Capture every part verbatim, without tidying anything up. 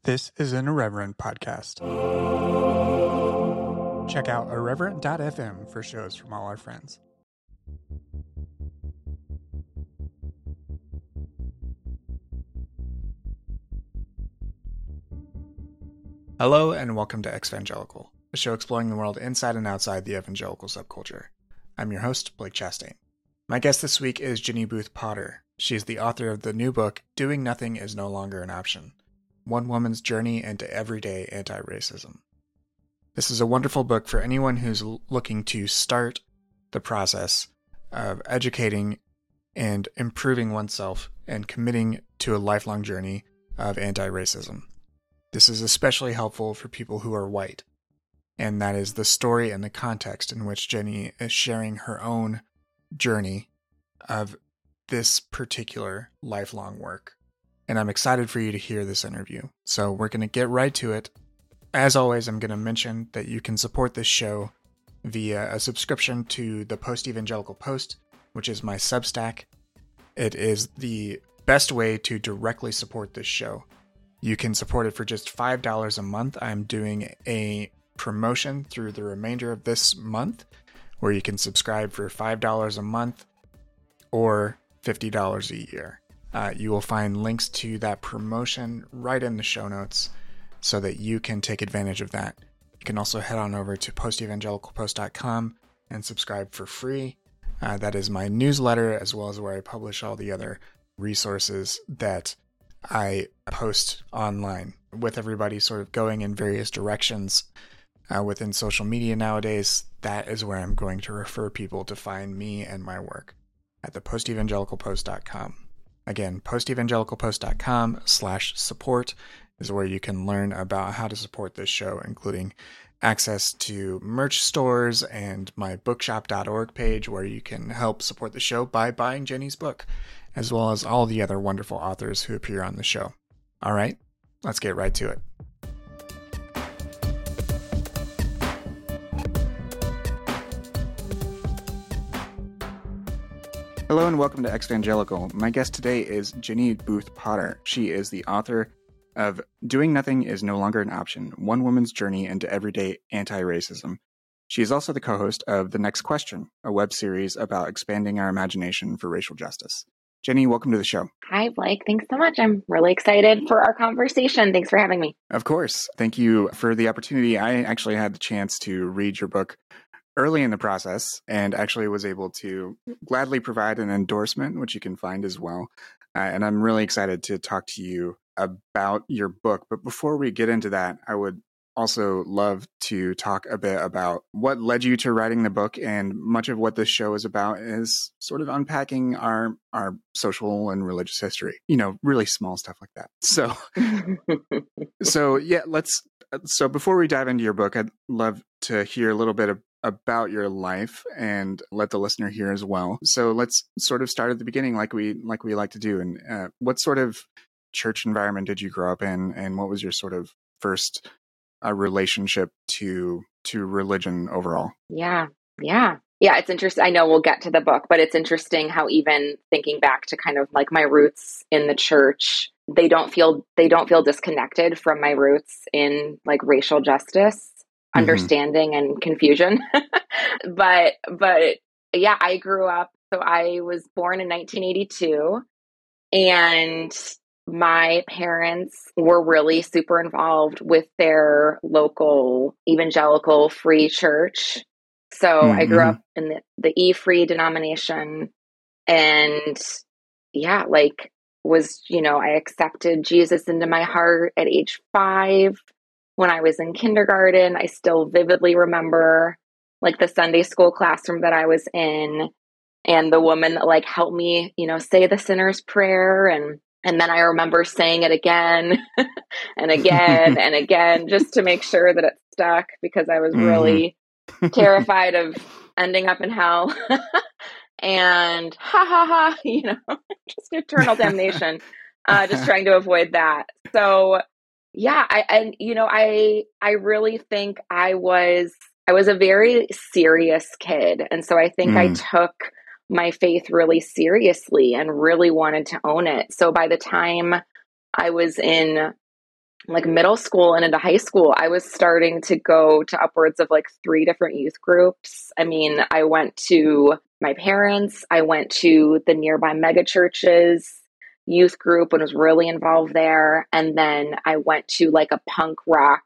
This is an Irreverent podcast. Check out irreverent dot f m for shows from all our friends. Hello and welcome to Exvangelical, a show exploring the world inside and outside the evangelical subculture. I'm your host, Blake Chastain. My guest this week is Jenny Booth Potter. She is the author of the new book, Doing Nothing is No Longer an Option: One Woman's Journey into Everyday Anti-Racism. This is a wonderful book for anyone who's looking to start the process of educating and improving oneself and committing to a lifelong journey of anti-racism. This is especially helpful for people who are white, and that is the story and the context in which Jenny is sharing her own journey of this particular lifelong work. And I'm excited for you to hear this interview. So we're going to get right to it. As always, I'm going to mention that you can support this show via a subscription to the Post-Evangelical Post, which is my Substack. It is the best way to directly support this show. You can support it for just five dollars a month. I'm doing a promotion through the remainder of this month where you can subscribe for five dollars a month or fifty dollars a year. Uh, you will find links to that promotion right in the show notes so that you can take advantage of that. You can also head on over to post evangelical post dot com and subscribe for free. Uh, that is my newsletter, as well as where I publish all the other resources that I post online, with everybody sort of going in various directions uh, within social media nowadays. That is where I'm going to refer people to find me and my work, at the post evangelical post dot com. Again, post evangelical post dot com slash support is where you can learn about how to support this show, including access to merch stores and my bookshop dot org page, where you can help support the show by buying Jenny's book, as well as all the other wonderful authors who appear on the show. All right, let's get right to it. Hello and welcome to Exvangelical. My guest today is Jenny Booth Potter. She is the author of Doing Nothing is No Longer an Option: One Woman's Journey into Everyday Anti-Racism. She is also the co-host of The Next Question, a web series about expanding our imagination for racial justice. Jenny, welcome to the show. Hi, Blake. Thanks so much. I'm really excited for our conversation. Thanks for having me. Of course. Thank you for the opportunity. I actually had the chance to read your book early in the process and actually was able to gladly provide an endorsement, which you can find as well. Uh, and I'm really excited to talk to you about your book. But before we get into that, I would also love to talk a bit about what led you to writing the book. And much of what this show is about is sort of unpacking our our social and religious history, you know, really small stuff like that. So, so yeah, let's, so before we dive into your book, I'd love to hear a little bit of, about your life and let the listener hear as well. So let's sort of start at the beginning, like we, like we like to do. And uh, what sort of church environment did you grow up in? And what was your sort of first a relationship to to religion overall? Yeah, yeah. Yeah, it's interesting. I know we'll get to the book, but it's interesting how even thinking back to kind of like my roots in the church, they don't feel they don't feel disconnected from my roots in like racial justice, mm-hmm. understanding and confusion. but but yeah, I grew up, so I was born in nineteen eighty-two, and my parents were really super involved with their local evangelical free church. So mm-hmm. I grew up in the, the E-free denomination, and yeah, like was, you know, I accepted Jesus into my heart at age five when I was in kindergarten. I still vividly remember like the Sunday school classroom that I was in, and the woman that like helped me, you know, say the sinner's prayer. And And then I remember saying it again and again and again, just to make sure that it stuck, because I was mm-hmm. really terrified of ending up in hell. And ha ha ha, you know, just eternal damnation, uh, just trying to avoid that. So yeah, I, and you know, I, I really think I was, I was a very serious kid. And so I think mm. I took my faith really seriously and really wanted to own it. So by the time I was in like middle school and into high school, I was starting to go to upwards of like three different youth groups. I mean, I went to my parents, I went to the nearby mega churches youth group and was really involved there. And then I went to like a punk rock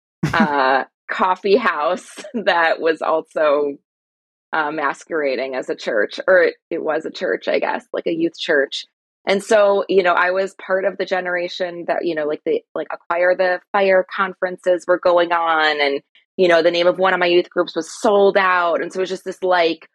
uh, coffee house that was also uh, masquerading as a church, or it, it was a church, I guess, like a youth church. And so, you know, I was part of the generation that, you know, like the like Acquire the Fire conferences were going on, and, you know, the name of one of my youth groups was Sold Out. And so it was just this like,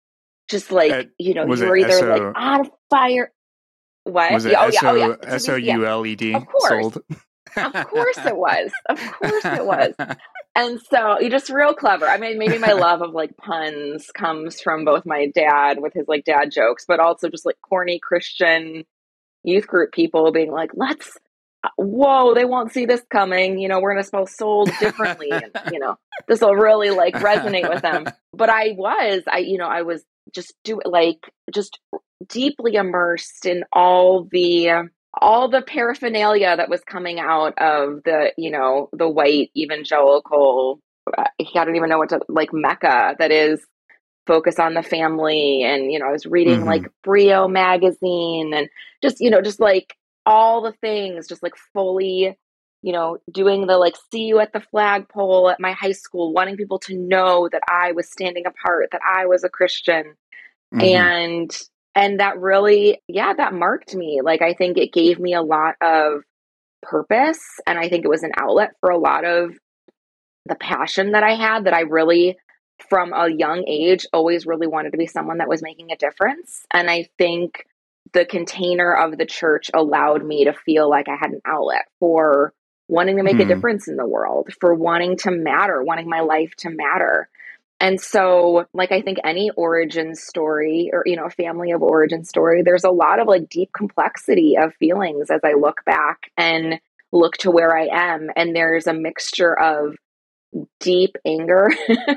just like, Uh, you know, was you it were either S O like on fire. What? was it Yeah, oh yeah, S oh yeah. O To S be, O yeah, U L E D of course. sold? Of course it was. Of course it was. And so you're just real clever. I mean, maybe my love of like puns comes from both my dad with his like dad jokes, but also just like corny Christian youth group people being like, let's, whoa, they won't see this coming. You know, we're going to spell sold differently. And, you know, this will really like resonate with them. But I was, I, you know, I was just do like, just deeply immersed in all the, all the paraphernalia that was coming out of the, you know, the white evangelical, I don't even know what to, like Mecca that is focus on the family. And, you know, I was reading mm-hmm. like Brio magazine and just, you know, just like all the things, just like fully, you know, doing the like, see you at the flagpole at my high school, wanting people to know that I was standing apart, that I was a Christian. Mm-hmm. And And that really, yeah, that marked me. Like, I think it gave me a lot of purpose. And I think it was an outlet for a lot of the passion that I had, that I really, from a young age, always really wanted to be someone that was making a difference. And I think the container of the church allowed me to feel like I had an outlet for wanting to make mm. a difference in the world, for wanting to matter, wanting my life to matter. And so, like, I think any origin story, or, you know, a family of origin story, there's a lot of like deep complexity of feelings as I look back and look to where I am. And there's a mixture of deep anger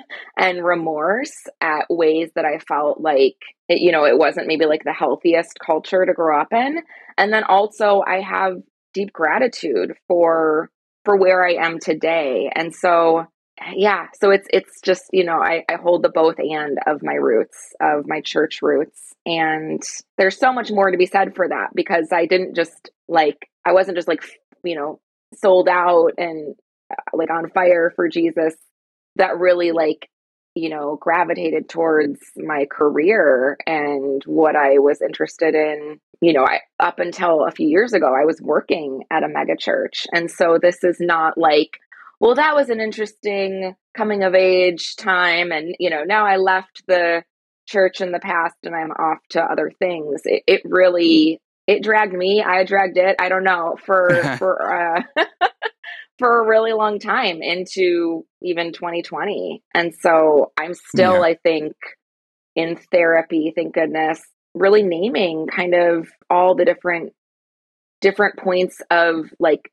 and remorse at ways that I felt like, it, you know, it wasn't maybe like the healthiest culture to grow up in. And then also I have deep gratitude for, for where I am today. And so, yeah, so it's, it's just, you know, I, I hold the both and of my roots, of my church roots. And there's so much more to be said for that, because I didn't just like, I wasn't just like, you know, sold out and like on fire for Jesus. That really like, you know, gravitated towards my career and what I was interested in. You know, I, up until a few years ago, I was working at a mega church. And so this is not like, well, that was an interesting coming of age time. And, you know, now I left the church in the past and I'm off to other things. It, it really, it dragged me. I dragged it. I don't know, for, for, uh, for a really long time into even twenty twenty. And so I'm still, yeah. I think, in therapy, thank goodness, really naming kind of all the different, different points of like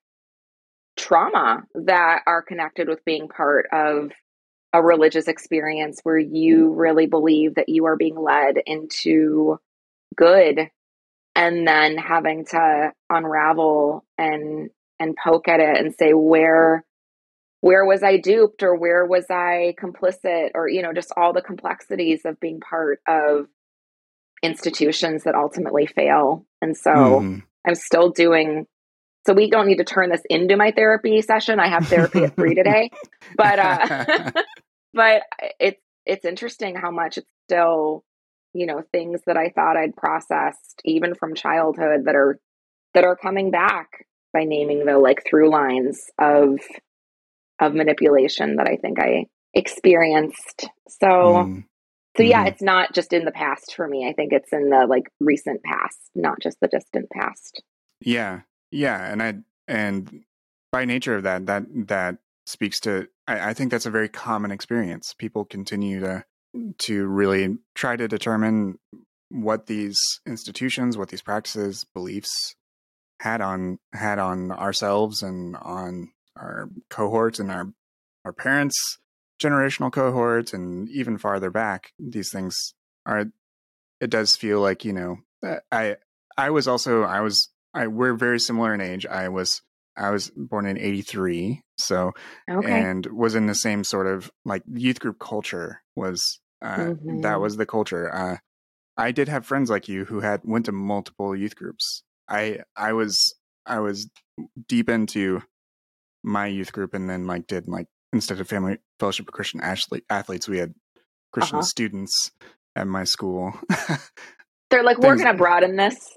trauma that are connected with being part of a religious experience where you really believe that you are being led into good, and then having to unravel and and poke at it and say, where, where was I duped, or where was I complicit, or, you know, just all the complexities of being part of institutions that ultimately fail. And so mm-hmm. I'm still doing, so we don't need to turn this into my therapy session. I have therapy at three today, but, uh, but it's, it's interesting how much it's still, you know, things that I thought I'd processed even from childhood that are, that are coming back by naming the like through lines of, of manipulation that I think I experienced. So, mm. so yeah, mm-hmm. It's not just in the past for me. I think it's in the like recent past, not just the distant past. Yeah. Yeah. And I, and by nature of that, that, that speaks to, I, I think that's a very common experience. People continue to, to really try to determine what these institutions, what these practices, beliefs had on, had on ourselves and on our cohorts and our, our parents' generational cohorts, and even farther back. These things are, it does feel like, you know, I, I was also, I was, I, we're very similar in age. I was, I was born in eighty-three, so Okay. and was in the same sort of like youth group culture was uh, Mm-hmm. that was the culture. Uh, I did have friends like you who had went to multiple youth groups. I I was I was deep into my youth group, and then like did like instead of Family Fellowship of Christian Athletes, we had Christian Uh-huh. students at my school. They're like, we're going to broaden this.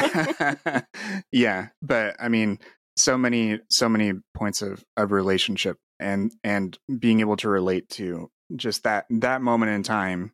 Yeah, but I mean, so many so many points of, of relationship and and being able to relate to just that that moment in time.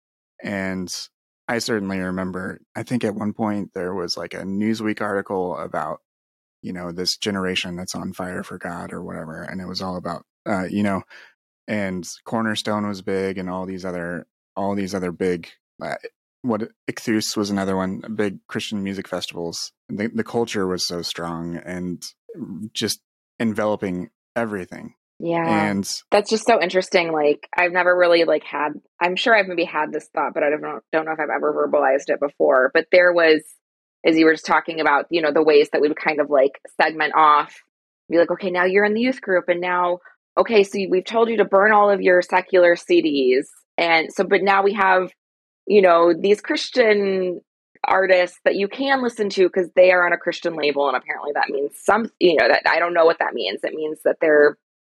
And I certainly remember, I think at one point there was like a Newsweek article about, you know, this generation that's on fire for God or whatever. And it was all about, uh, you know, and Cornerstone was big and all these other, all these other big, uh, what Ichthus was another one, big Christian music festivals. The, the culture was so strong and just enveloping everything. Yeah. And that's just so interesting. Like, I've never really like had, I'm sure I've maybe had this thought, but I don't know, don't know if I've ever verbalized it before. But there was, as you were just talking about, you know, the ways that we would kind of like segment off, be like, okay, now you're in the youth group. And now, okay, so we've told you to burn all of your secular C Ds. And so, but now we have, you know, these Christian artists that you can listen to because they are on a Christian label. And apparently that means some, you know, that I don't know what that means. It means that they're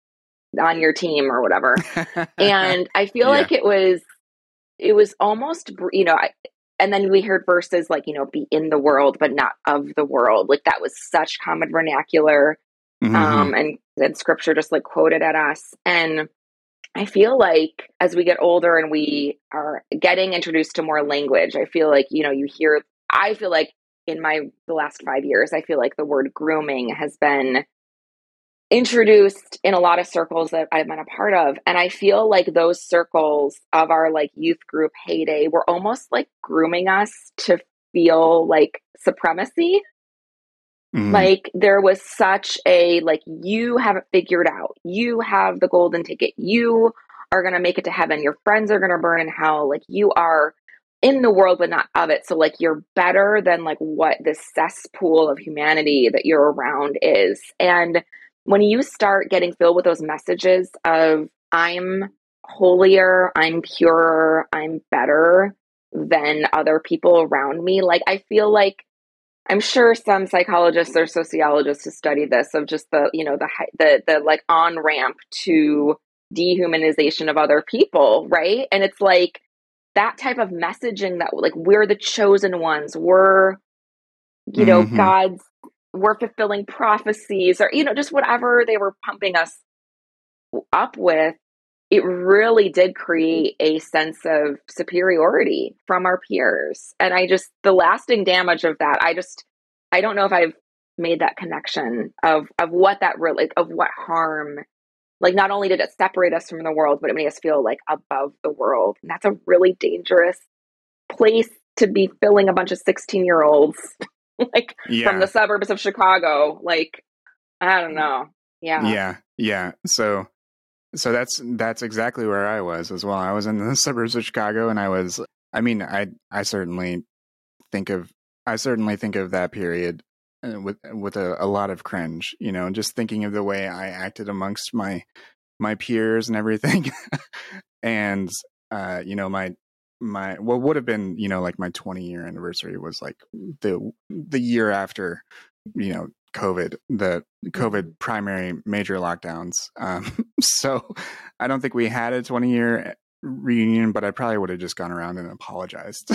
on your team or whatever. And I feel yeah. like it was, it was almost, you know, I, and then we heard verses like, you know, be in the world, but not of the world. Like that was such common vernacular. Mm-hmm. Um, and then scripture just like quoted at us. And I feel like as we get older and we are getting introduced to more language, I feel like, you know, you hear, I feel like in my, the last five years, I feel like the word grooming has been introduced in a lot of circles that I've been a part of. And I feel like those circles of our like youth group heyday were almost like grooming us to feel like supremacy. Mm. Like there was such a, like, you have it figured out. You have the golden ticket. You are going to make it to heaven. Your friends are going to burn in hell. Like you are in the world, but not of it. So like you're better than like what this cesspool of humanity that you're around is. And when you start getting filled with those messages of I'm holier, I'm purer, I'm better than other people around me, like I feel like I'm sure some psychologists or sociologists who study this of just the, you know, the the the like on ramp to dehumanization of other people, right? And it's like that type of messaging that like we're the chosen ones, we're, you know, mm-hmm. God's, we're fulfilling prophecies, or, you know, just whatever they were pumping us up with. It really did create a sense of superiority from our peers. And I just, the lasting damage of that, I just, I don't know if I've made that connection of, of what that really, like, of what harm, like not only did it separate us from the world, but it made us feel like above the world. And that's a really dangerous place to be filling a bunch of sixteen year olds like yeah. from the suburbs of Chicago. Like, I don't know. Yeah. Yeah. Yeah. So, So that's that's exactly where I was as well. I was in the suburbs of Chicago, and I was. I mean, I I certainly think of I certainly think of that period with with a, a lot of cringe. You know, just thinking of the way I acted amongst my my peers and everything, and uh, you know, my my what would have been, you know, like my twenty year anniversary was like the the year after, you know, COVID, the COVID primary major lockdowns. Um, so I don't think we had a twenty year reunion, but I probably would have just gone around and apologized.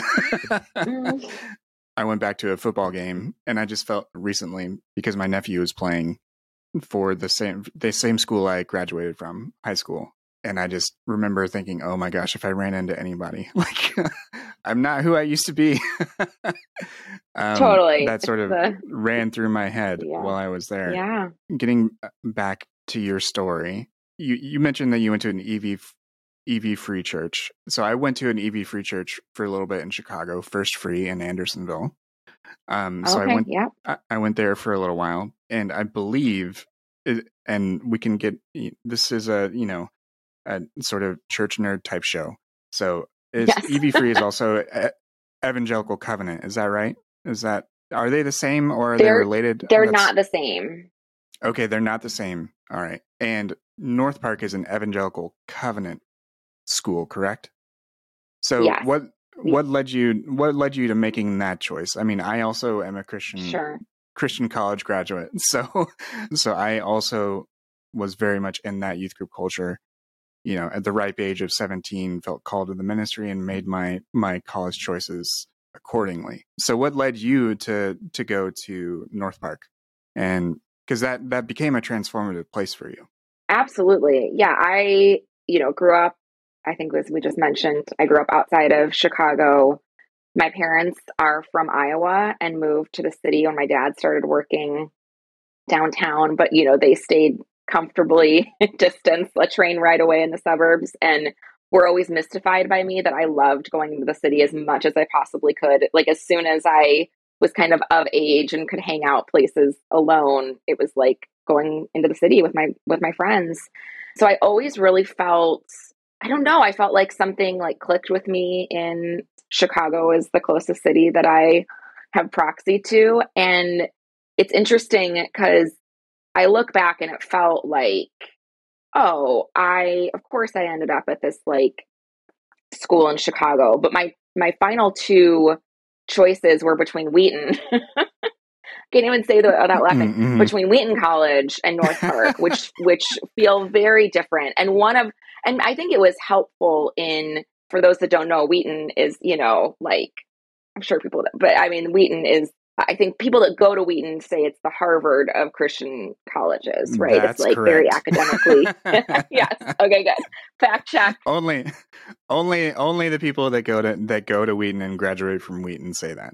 I went back to a football game, and I just felt recently, because my nephew was playing for the same, the same school I graduated from, high school. And I just remember thinking, oh my gosh, if I ran into anybody, like I'm not who I used to be. um, totally. That sort of the... ran through my head yeah. while I was there. Yeah. Getting back to your story, you, you mentioned that you went to an E V E V free church. So I went to an E V free church for a little bit in Chicago, First Free in Andersonville. Um, so okay, I went, yeah. I, I went there for a little while, and I believe, it, and we can get, this is a, you know, a sort of church nerd type show. So is yes. E V Free is also a, Evangelical Covenant. Is that right? Is that, are they the same, or are they're, they related? They're That's, not the same. Okay, they're not the same. All right. And North Park is an evangelical covenant school, correct? So Yes. what what led you what led you to making that choice? I mean, I also am a Christian Sure. Christian college graduate. So so I also was very much in that youth group culture. You know, at the ripe age of seventeen, felt called to the ministry and made my my college choices accordingly. So what led you to to go to North Park? And because that that became a transformative place for you. Absolutely. Yeah, I, you know, grew up, I think as we just mentioned, I grew up outside of Chicago. My parents are from Iowa and moved to the city when my dad started working downtown, but you know, they stayed comfortably distanced, a train ride away in the suburbs, and were always mystified by me that I loved going into the city as much as I possibly could. Like as soon as I was kind of of age and could hang out places alone, it was like going into the city with my with my friends. So I always really felt, I don't know, I felt like something like clicked with me in Chicago is the closest city that I have proxy to. And it's interesting because I look back and it felt like, oh, I, of course I ended up at this like school in Chicago, but my, my final two choices were between Wheaton. Can't even say that without laughing. Mm-hmm. Between Wheaton College and North Park, which, which feel very different. And one of, and I think it was helpful in, for those that don't know, Wheaton is, you know, like, I'm sure people, that, but I mean, Wheaton is, I think people that go to Wheaton say it's the Harvard of Christian colleges, right? That's it's like correct. very academically. Yes. Okay, good. Fact check. Only, only, only the people that go to that go to Wheaton and graduate from Wheaton say that.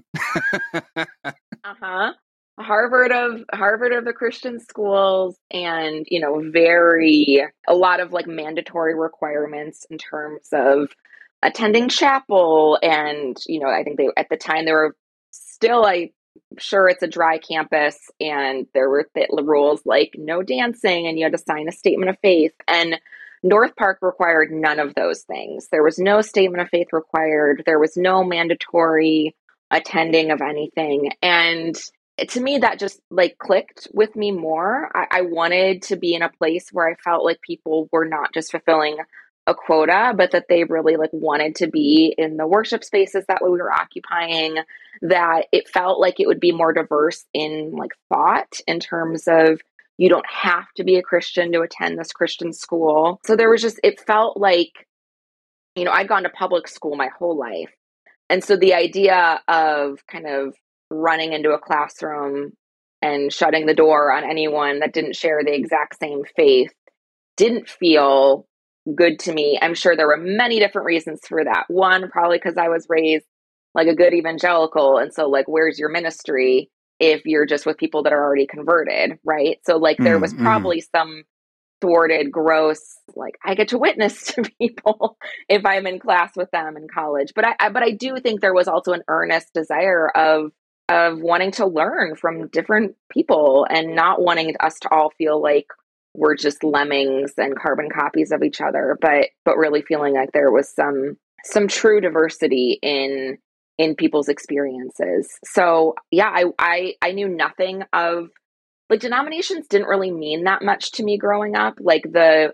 Uh-huh. Harvard of Harvard of the Christian schools, and you know, very a lot of like mandatory requirements in terms of attending chapel, and you know, I think they at the time they were still, I'm sure it's a dry campus, and there were th- rules like no dancing, and you had to sign a statement of faith. And North Park required none of those things. There was no statement of faith required. There was no mandatory attending of anything, and to me that just like clicked with me more. I, I wanted to be in a place where I felt like people were not just fulfilling a quota, but that they really like wanted to be in the worship spaces that we were occupying, that it felt like it would be more diverse in like thought in terms of you don't have to be a Christian to attend this Christian school. So there was just, it felt like, you know, I'd gone to public school my whole life. And so the idea of kind of running into a classroom and shutting the door on anyone that didn't share the exact same faith didn't feel good to me. I'm sure there were many different reasons for that. One, probably because I was raised like a good evangelical. And so like, where's your ministry if you're just with people that are already converted, right? So like there was probably mm-hmm. some thwarted, gross, like I get to witness to people if I'm in class with them in college. But I, I but I do think there was also an earnest desire of of wanting to learn from different people and not wanting us to all feel like we're just lemmings and carbon copies of each other, but but really feeling like there was some some true diversity in in people's experiences. So yeah, I I, I knew nothing of, like, denominations didn't really mean that much to me growing up. Like the,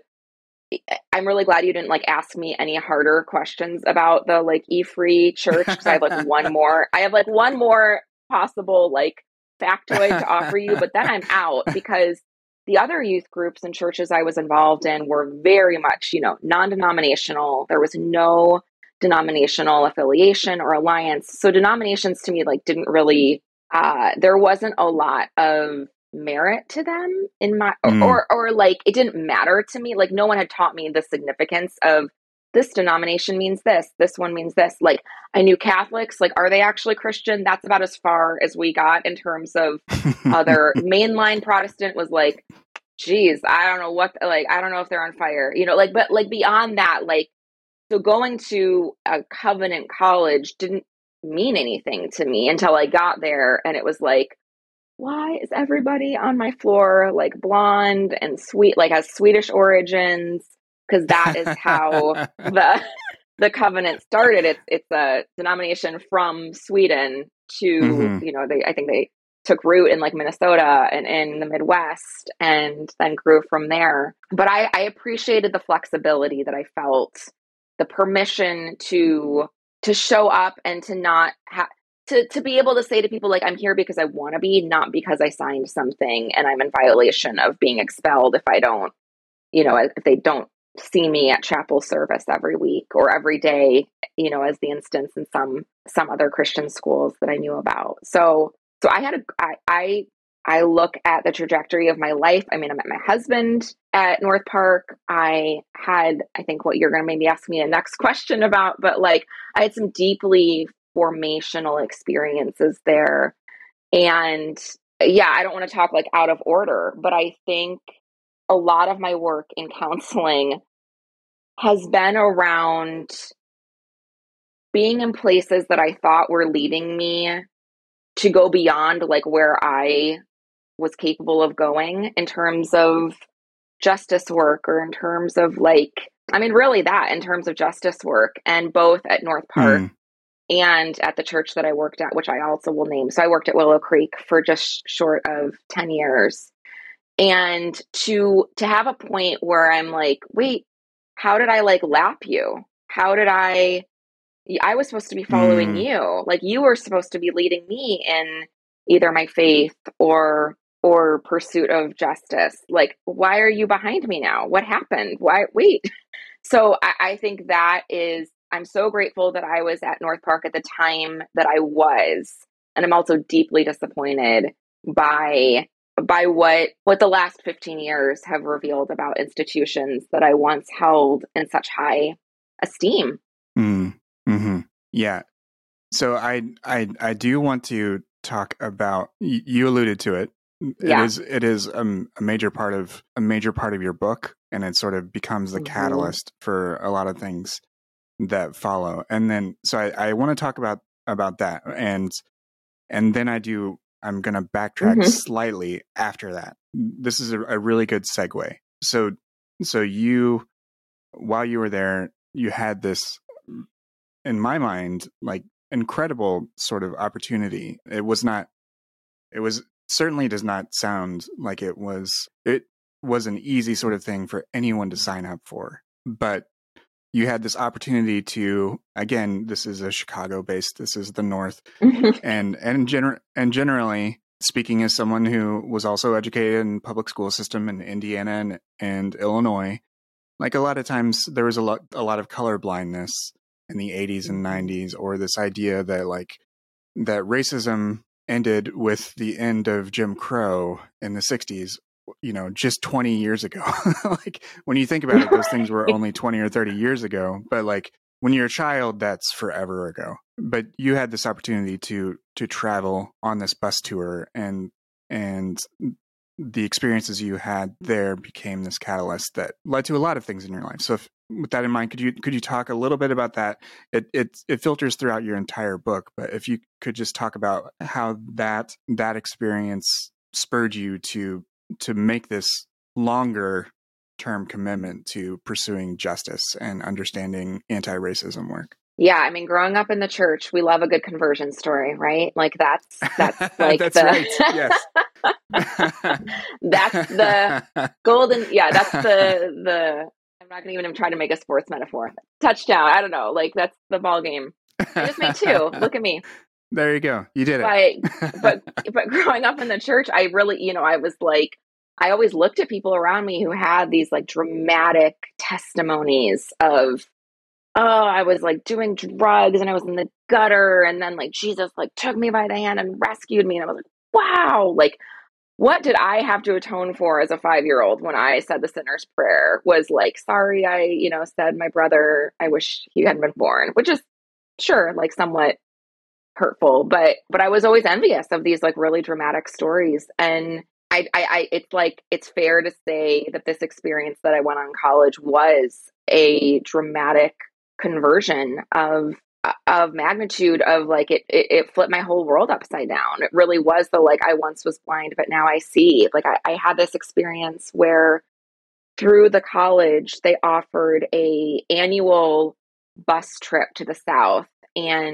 I'm really glad you didn't like ask me any harder questions about the like E-Free church, because I have like one more, I have like one more possible like factoid to offer you, but then I'm out, because the other youth groups and churches I was involved in were very much, you know, non-denominational. There was no denominational affiliation or alliance. So denominations to me like didn't really, uh, there wasn't a lot of merit to them in my mm. or or like it didn't matter to me. Like no one had taught me the significance of this denomination means this, this one means this. Like I knew Catholics, like are they actually Christian? That's about as far as we got in terms of other mainline Protestant was like, geez, I don't know what, like I don't know if they're on fire, you know, like but like beyond that, like so going to a covenant college didn't mean anything to me until I got there, and it was like, why is everybody on my floor like blonde and sweet, like has Swedish origins? Because that is how the the covenant started. It's it's a denomination from Sweden to mm-hmm. you know they I think they took root in like Minnesota and in the Midwest and then grew from there. But I, I appreciated the flexibility that I felt, the permission to to show up and to not have to to be able to say to people like, I'm here because I want to be, not because I signed something and I'm in violation of being expelled if I don't, you know, if they don't see me at chapel service every week or every day, you know, as the instance in some some other Christian schools that I knew about. So so I had a I I I look at the trajectory of my life. I mean, I met my husband at North Park. I had, I think what you're going to maybe ask me a next question about, but like I had some deeply formational experiences there. And yeah, I don't want to talk like out of order, but I think a lot of my work in counseling has been around being in places that I thought were leading me to go beyond like where I was capable of going in terms of justice work or in terms of like, I mean, really that in terms of justice work, and both at North Park Mm. and at the church that I worked at, which I also will name. So I worked at Willow Creek for just short of ten years. And to to have a point where I'm like, wait, how did I like lap you? How did I, I was supposed to be following Mm. you. Like you were supposed to be leading me in either my faith or or pursuit of justice. Like, why are you behind me now? What happened? Why, wait. So I, I think that is, I'm so grateful that I was at North Park at the time that I was. And I'm also deeply disappointed by by what what the last fifteen years have revealed about institutions that I once held in such high esteem. Mm. Mm-hmm. Yeah. So I I I do want to talk about, you alluded to it. It Yeah. is it is um, a major part of a major part of your book, and it sort of becomes the Mhm. catalyst for a lot of things that follow. And then so I, I want to talk about about that, and and then I do I'm going to backtrack Mhm. slightly after that. This is a, a really good segue. So so you, while you were there, you had this, in my mind, like incredible sort of opportunity. It was not, it was certainly does not sound like it was, it was an easy sort of thing for anyone to sign up for. But you had this opportunity to, again, this is a Chicago based, this is the North. and, and, gener- and generally speaking, as someone who was also educated in public school system in Indiana and, and Illinois, like a lot of times there was a lot, a lot of color blindness in the eighties and nineties, or this idea that like that racism ended with the end of Jim Crow in the sixties, you know, just twenty years ago. Like when you think about it, those things were only twenty or thirty years ago, but like when you're a child, that's forever ago. But you had this opportunity to to travel on this bus tour, and and the experiences you had there became this catalyst that led to a lot of things in your life. So if, with that in mind, could you could you talk a little bit about that? It it it filters throughout your entire book, but if you could just talk about how that that experience spurred you to to make this longer term commitment to pursuing justice and understanding anti-racism work. Yeah, I mean, growing up in the church, we love a good conversion story, right? Like that's that's like that's the right. Yes. that's the golden. Yeah, that's the the. I'm not going to even try to make a sports metaphor. Touchdown. I don't know. Like that's the ball game. I just made two. Look at me. There you go. You did it. But but but growing up in the church, I really, you know, I was like, I always looked at people around me who had these like dramatic testimonies of, oh, I was like doing drugs and I was in the gutter, and then like Jesus like took me by the hand and rescued me, and I was like, wow, like what did I have to atone for as a five-year-old when I said the sinner's prayer? Was like, sorry, I, you know, said my brother, I wish he hadn't been born, which is sure, like somewhat hurtful, but but I was always envious of these like really dramatic stories. And I, I, I it's like it's fair to say that this experience that I went on in college was a dramatic conversion of of magnitude, of like it, it it flipped my whole world upside down. It really was the like I once was blind but now I see. Like I, I had this experience where through the college they offered a annual bus trip to the South, and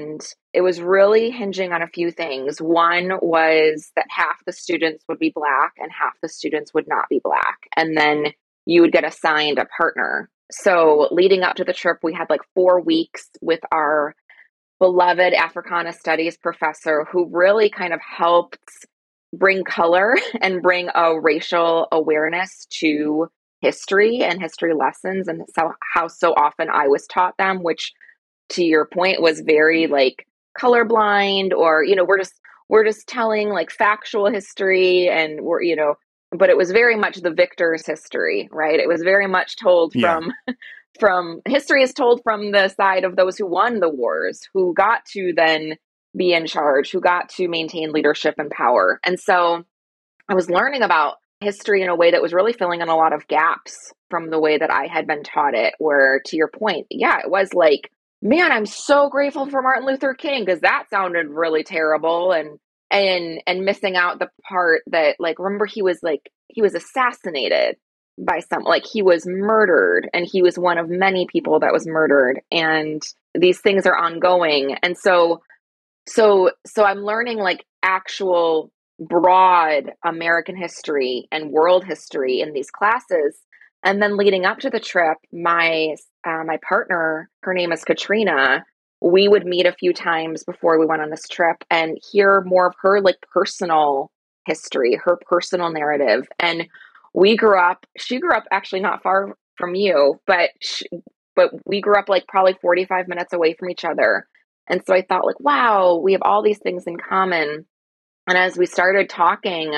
it was really hinging on a few things. One was that half the students would be Black and half the students would not be Black. And then you would get assigned a partner. So leading up to the trip, we had like four weeks with our beloved Africana Studies professor who really kind of helped bring color and bring a racial awareness to history and history lessons, and so how so often I was taught them, which to your point was very like colorblind, or, you know, we're just, we're just telling like factual history, and we're, you know, but it was very much the victor's history, right? It was very much told Yeah. from, from history is told from the side of those who won the wars, who got to then be in charge, who got to maintain leadership and power. And so I was learning about history in a way that was really filling in a lot of gaps from the way that I had been taught it, where to your point, yeah, it was like, man, I'm so grateful for Martin Luther King, because that sounded really terrible. And, and, and missing out the part that, like, remember he was like, he was assassinated by some, like he was murdered, and he was one of many people that was murdered. And these things are ongoing. And so, so, so I'm learning like actual broad American history and world history in these classes. And then leading up to the trip, my uh, my partner, her name is Katrina, we would meet a few times before we went on this trip and hear more of her like personal history, her personal narrative. And we grew up, she grew up actually not far from you, but she, but we grew up like probably forty-five minutes away from each other. And so I thought like, wow, we have all these things in common. And as we started talking,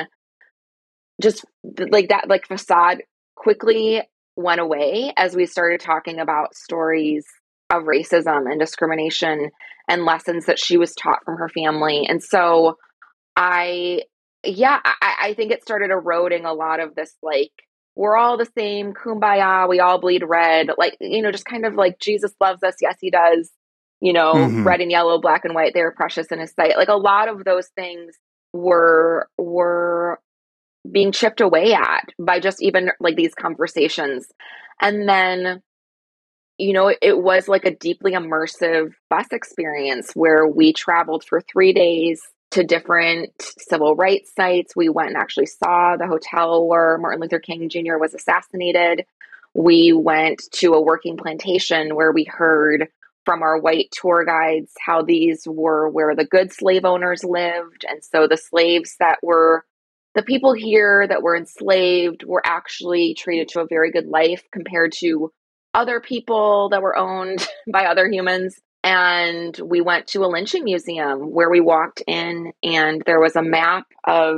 just like that, like facade quickly went away as we started talking about stories of racism and discrimination and lessons that she was taught from her family. And so I, yeah, I, I think it started eroding a lot of this, like, we're all the same, kumbaya, we all bleed red, like, you know, just kind of like Jesus loves us. Yes, he does. You know, Mm-hmm. red and yellow, black and white, they were precious in his sight. Like a lot of those things were, were being chipped away at by just even like these conversations. And then, you know, it, it was like a deeply immersive bus experience where we traveled for three days to different civil rights sites. We went and actually saw the hotel where Martin Luther King Junior was assassinated. We went to a working plantation where we heard from our white tour guides how these were where the good slave owners lived. And so the slaves that were the people here that were enslaved were actually treated to a very good life compared to other people that were owned by other humans. And we went to a lynching museum where we walked in and there was a map of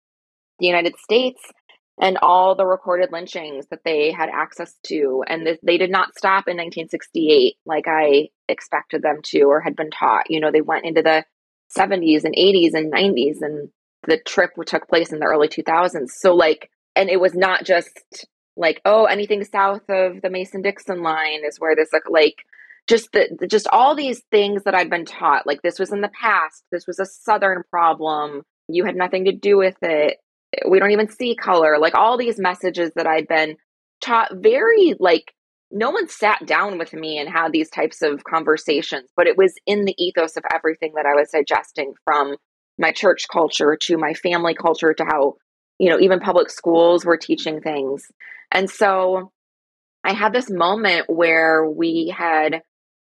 the United States and all the recorded lynchings that they had access to. And th- they did not stop in nineteen sixty-eight like I expected them to or had been taught. You know, they went into the seventies and eighties and nineties, and the trip took place in the early two thousands. So like, and it was not just like, oh, anything south of the Mason-Dixon line is where this, like, like just the, the just all these things that I'd been taught, like this was in the past, this was a Southern problem, you had nothing to do with it, we don't even see color, like all these messages that I'd been taught, very like no one sat down with me and had these types of conversations, but it was in the ethos of everything that I was digesting, from my church culture to my family culture to how, you know, even public schools were teaching things. And so I had this moment where we had,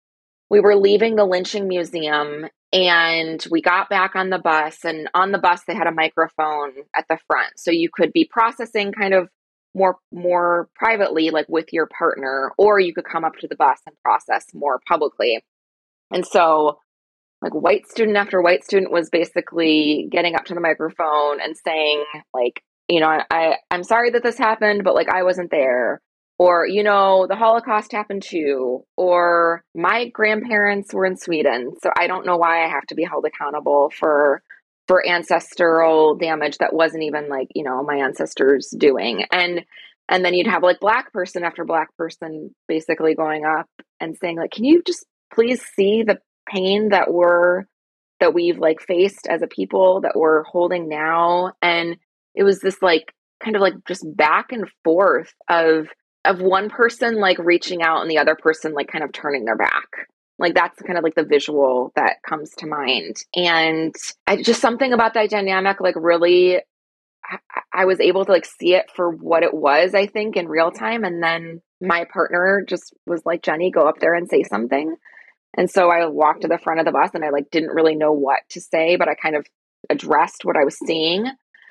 we were leaving the lynching museum and we got back on the bus, and on the bus, they had a microphone at the front. So you could be processing kind of more, more privately, like with your partner, or you could come up to the bus and process more publicly. And so like white student after white student was basically getting up to the microphone and saying like, you know, I, I'm sorry that this happened, but like, I wasn't there. Or, you know, the Holocaust happened too. Or my grandparents were in Sweden, so I don't know why I have to be held accountable for for ancestral damage that wasn't even like, you know, my ancestors doing. And and then you'd have like black person after black person basically going up and saying like, can you just please see the pain that we're that we've like faced as a people, that we're holding now? And it was this like kind of like just back and forth of of one person like reaching out and the other person like kind of turning their back, Like that's kind of like the visual that comes to mind. And I just something about that dynamic, like really, I, I was able to like see it for what it was, I think, in real time. And then my partner just was like, Jenny, go up there and say something. And so I walked to the front of the bus and I like didn't really know what to say, but I kind of addressed what I was seeing.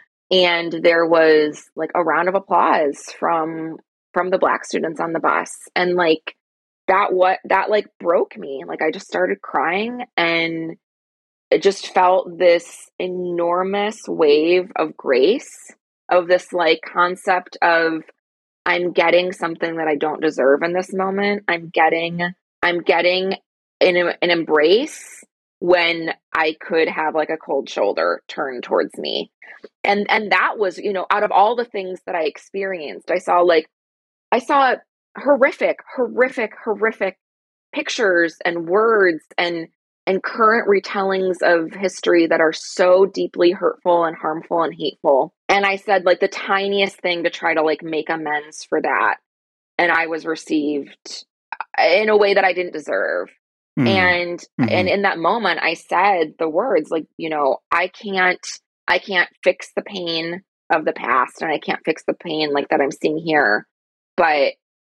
And there was like a round of applause from from the Black students on the bus. And like that what that like broke me. Like I just started crying, and it just felt this enormous wave of grace, of this like concept of I'm getting something that I don't deserve in this moment. I'm getting I'm getting an, an embrace when I could have like a cold shoulder turned towards me. And and that was, you know, out of all the things that I experienced, I saw like I saw horrific, horrific, horrific pictures and words and and current retellings of history that are so deeply hurtful and harmful and hateful. And I said like the tiniest thing to try to like make amends for that. And I was received in a way that I didn't deserve. Mm-hmm. And mm-hmm. and in that moment I said the words like, you know, I can't I can't fix the pain of the past, and I can't fix the pain like that I'm seeing here, but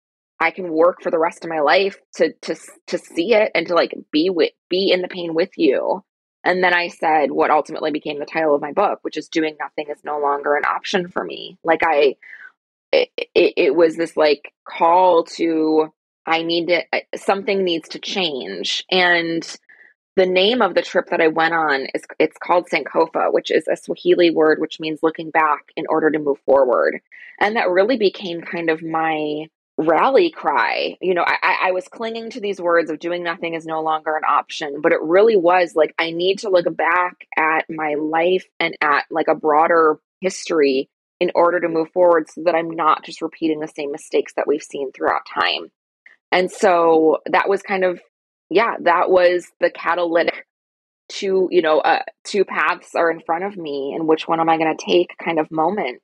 I can work for the rest of my life to to to see it and to like be with be in the pain with you. And then I said what ultimately became the title of my book, which is Doing Nothing is No Longer an Option for Me. Like I, it, it, it was this like call to I need to something needs to change. And the name of the trip that I went on is it's called Sankofa, which is a Swahili word which means looking back in order to move forward. And that really became kind of my rally cry. You know, I, I was clinging to these words of doing nothing is no longer an option, but it really was like, I need to look back at my life and at like a broader history in order to move forward so that I'm not just repeating the same mistakes that we've seen throughout time. And so that was kind of, yeah, that was the catalytic to, you know, uh, two paths are in front of me and which one am I going to take kind of moment.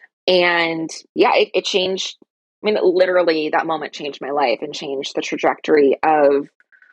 And yeah, it, it changed. I mean, literally that moment changed my life and changed the trajectory of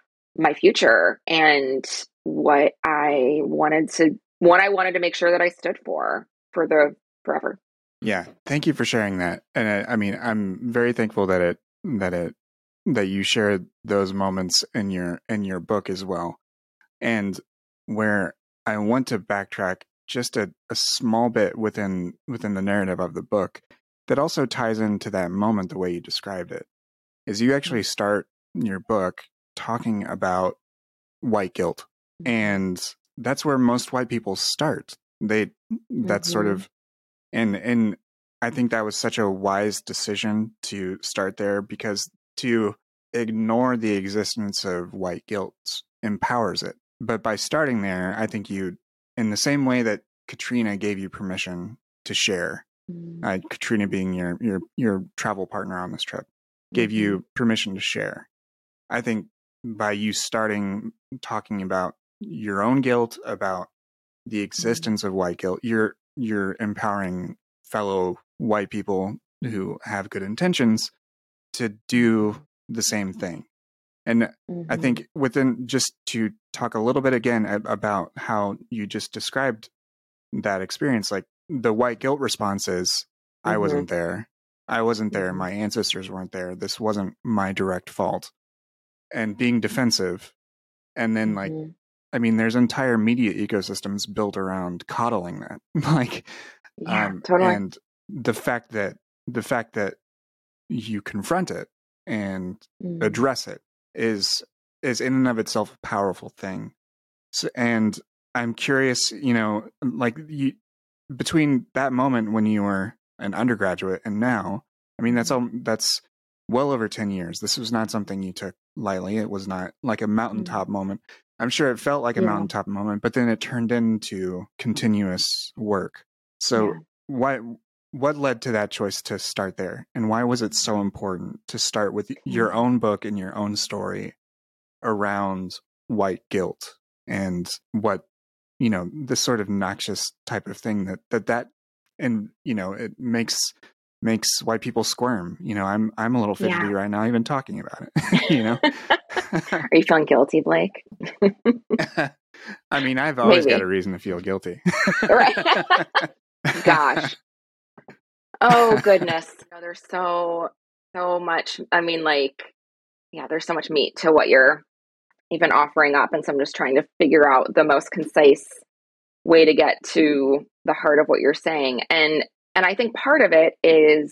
my future and what I wanted to, what I wanted to make sure that I stood for, for the forever. Yeah. Thank you for sharing that. And I, I mean, I'm very thankful that it, that it, that you shared those moments in your, in your book as well. And where I want to backtrack just a, a small bit within, within the narrative of the book that also ties into that moment the way you described it, is you actually start your book talking about white guilt. And that's where most white people start. They, that's mm-hmm. sort of, and, and I think that was such a wise decision to start there, because to ignore the existence of white guilt empowers it. But by starting there, I think you, in the same way that Katrina gave you permission to share, Uh, Katrina being your, your, your travel partner on this trip, gave mm-hmm. you permission to share. I think by you starting talking about your own guilt, about the existence mm-hmm. of white guilt, you're, you're empowering fellow white people who have good intentions to do the same thing. And mm-hmm. I think within, just to talk a little bit again about how you just described that experience, like the white guilt response is, mm-hmm. I wasn't there. I wasn't there. Mm-hmm. My ancestors weren't there. This wasn't my direct fault. And being defensive. And then mm-hmm. like, I mean, there's entire media ecosystems built around coddling that. like, yeah, um, totally. And the fact that, the fact that you confront it and mm-hmm. address it is, is in and of itself a powerful thing. So, and I'm curious, you know, like you, between that moment when you were an undergraduate and now, I mean, that's all, that's well over ten years. This was not something you took lightly. It was not like a mountaintop mm-hmm. moment. I'm sure it felt like a yeah. mountaintop moment, but then it turned into continuous work. So yeah. why, what led to that choice to start there? And why was it so important to start with your own book and your own story around white guilt and what, you know, this sort of noxious type of thing that, that, that, and, you know, it makes makes white people squirm. You know, I'm I'm a little fidgety Yeah. right now, even talking about it. You know, Are you feeling guilty, Blake? I mean, I've always Maybe. got a reason to feel guilty. Right. Gosh. Oh goodness. You know, there's so so much. I mean, like, yeah, there's so much meat to what you're even offering up, and so I'm just trying to figure out the most concise way to get to the heart of what you're saying. And and I think part of it is,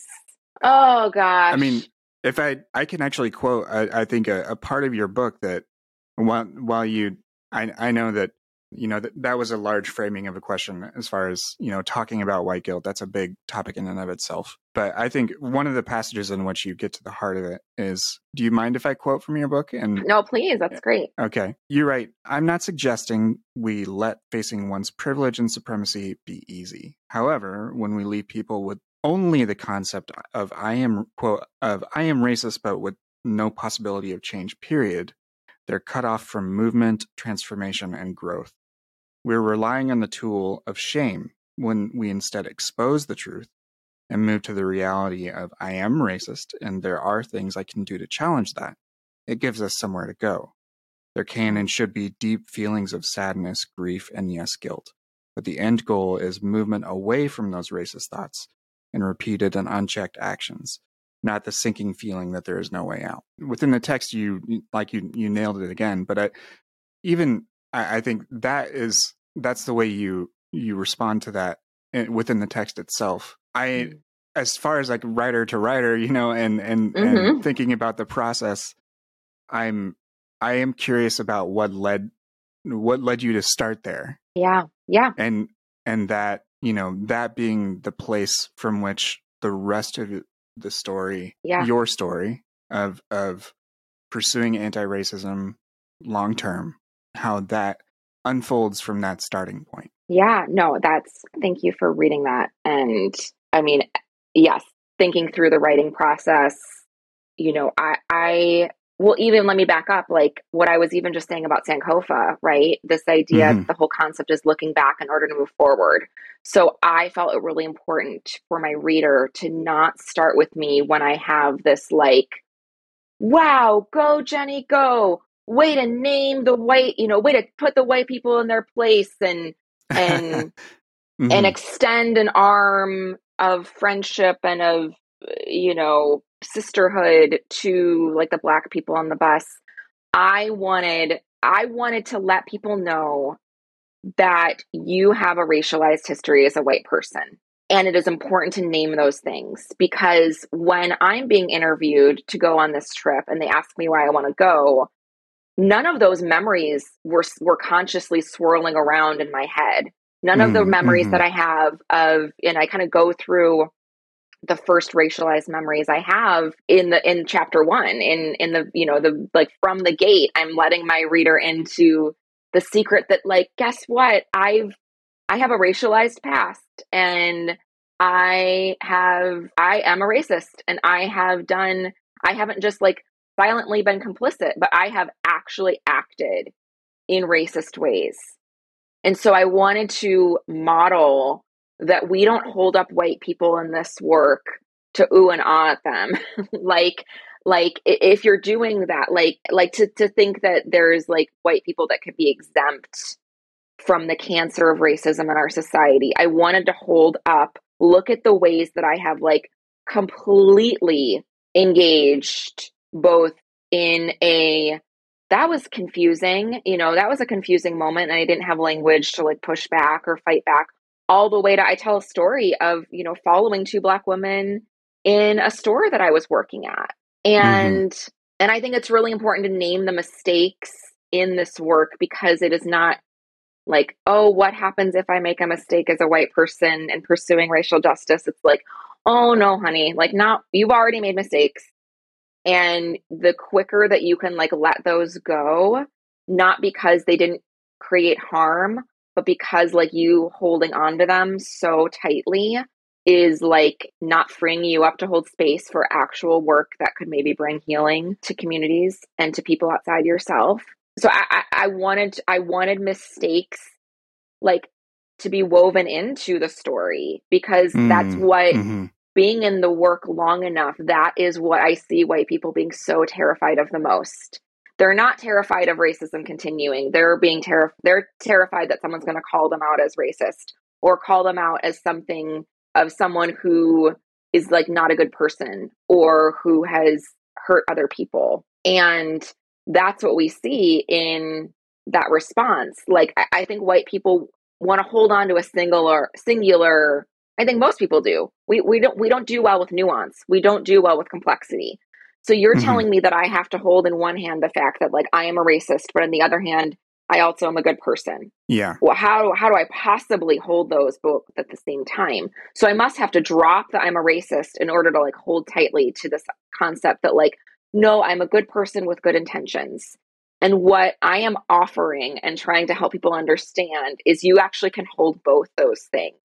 oh gosh. I mean, if I I can actually quote, I, I think a, a part of your book that while while you, I I know that you know that that was a large framing of a question as far as you know talking about white guilt. That's a big topic in and of itself. But I think one of the passages in which you get to the heart of it is, do you mind if I quote from your book? And no, please, that's great. Okay, you write, I'm not suggesting we let facing one's privilege and supremacy be easy. However, when we leave people with only the concept of I am quote of I am racist, but with no possibility of change, period, they're cut off from movement, transformation, and growth. We're relying on the tool of shame when we instead expose the truth and move to the reality of I am racist and there are things I can do to challenge that. It gives us somewhere to go. There can and should be deep feelings of sadness, grief, and yes, guilt. But the end goal is movement away from those racist thoughts and repeated and unchecked actions, not the sinking feeling that there is no way out. Within the text, you like you you nailed it again. But I, even I, I think that is that's the way you you respond to that within the text itself. I, mm-hmm. as far as like writer to writer, you know, and and, mm-hmm. and thinking about the process, I'm. I am curious about what led what led you to start there. Yeah. Yeah. And and that, you know, that being the place from which the rest of the story, yeah. your story of of pursuing anti-racism long term, how that unfolds from that starting point. Yeah, no, that's thank you for reading that. And I mean, yes, thinking through the writing process, you know, I I Well, even let me back up, like what I was even just saying about Sankofa, right? This idea Mm-hmm. that the whole concept is looking back in order to move forward. So I felt it really important for my reader to not start with me when I have this like, wow, go Jenny, go. Way to name the white, you know, way to put the white people in their place and and mm-hmm. and extend an arm of friendship and of, you know, sisterhood to like the Black people on the bus. I wanted, I wanted to let people know that you have a racialized history as a white person. And it is important to name those things because when I'm being interviewed to go on this trip and they ask me why I want to go, none of those memories were, were consciously swirling around in my head. None mm, of the memories mm-hmm. that I have of, and I kind of go through the first racialized memories I have in the in chapter one in in the you know the like from the gate I'm letting my reader into the secret that like guess what I've I have a racialized past and I have I am a racist and I have done I haven't just like silently been complicit but I have actually acted in racist ways. And so I wanted to model that we don't hold up white people in this work to ooh and ah at them. like, like if you're doing that, like, like to, to think that there's like white people that could be exempt from the cancer of racism in our society. I wanted to hold up, look at the ways that I have like completely engaged both in a that was confusing, you know, that was a confusing moment and I didn't have language to like push back or fight back all the way to, I tell a story of, you know, following two Black women in a store that I was working at. And, mm-hmm. and I think it's really important to name the mistakes in this work because it is not like, oh, what happens if I make a mistake as a white person in pursuing racial justice? It's like, oh no, honey, like not, you've already made mistakes. And the quicker that you can like let those go, not because they didn't create harm, but because like you holding on to them so tightly is like not freeing you up to hold space for actual work that could maybe bring healing to communities and to people outside yourself. So I, I, I wanted, I wanted mistakes like to be woven into the story because mm, that's what, mm-hmm. being in the work long enough, that is what I see white people being so terrified of the most. They're not terrified of racism continuing. They're being terri- they're terrified that someone's going to call them out as racist or call them out as something of someone who is like not a good person or who has hurt other people. And that's what we see in that response. Like, I, I think white people want to hold on to a singular, singular, I think most people do. We we don't we don't do well with nuance. We don't do well with complexity. So you're Mm-hmm. telling me that I have to hold in one hand the fact that like I am a racist, but on the other hand, I also am a good person. Yeah. Well, how how do I possibly hold those both at the same time? So I must have to drop that I'm a racist in order to like hold tightly to this concept that like, no, I'm a good person with good intentions. And what I am offering and trying to help people understand is you actually can hold both those things,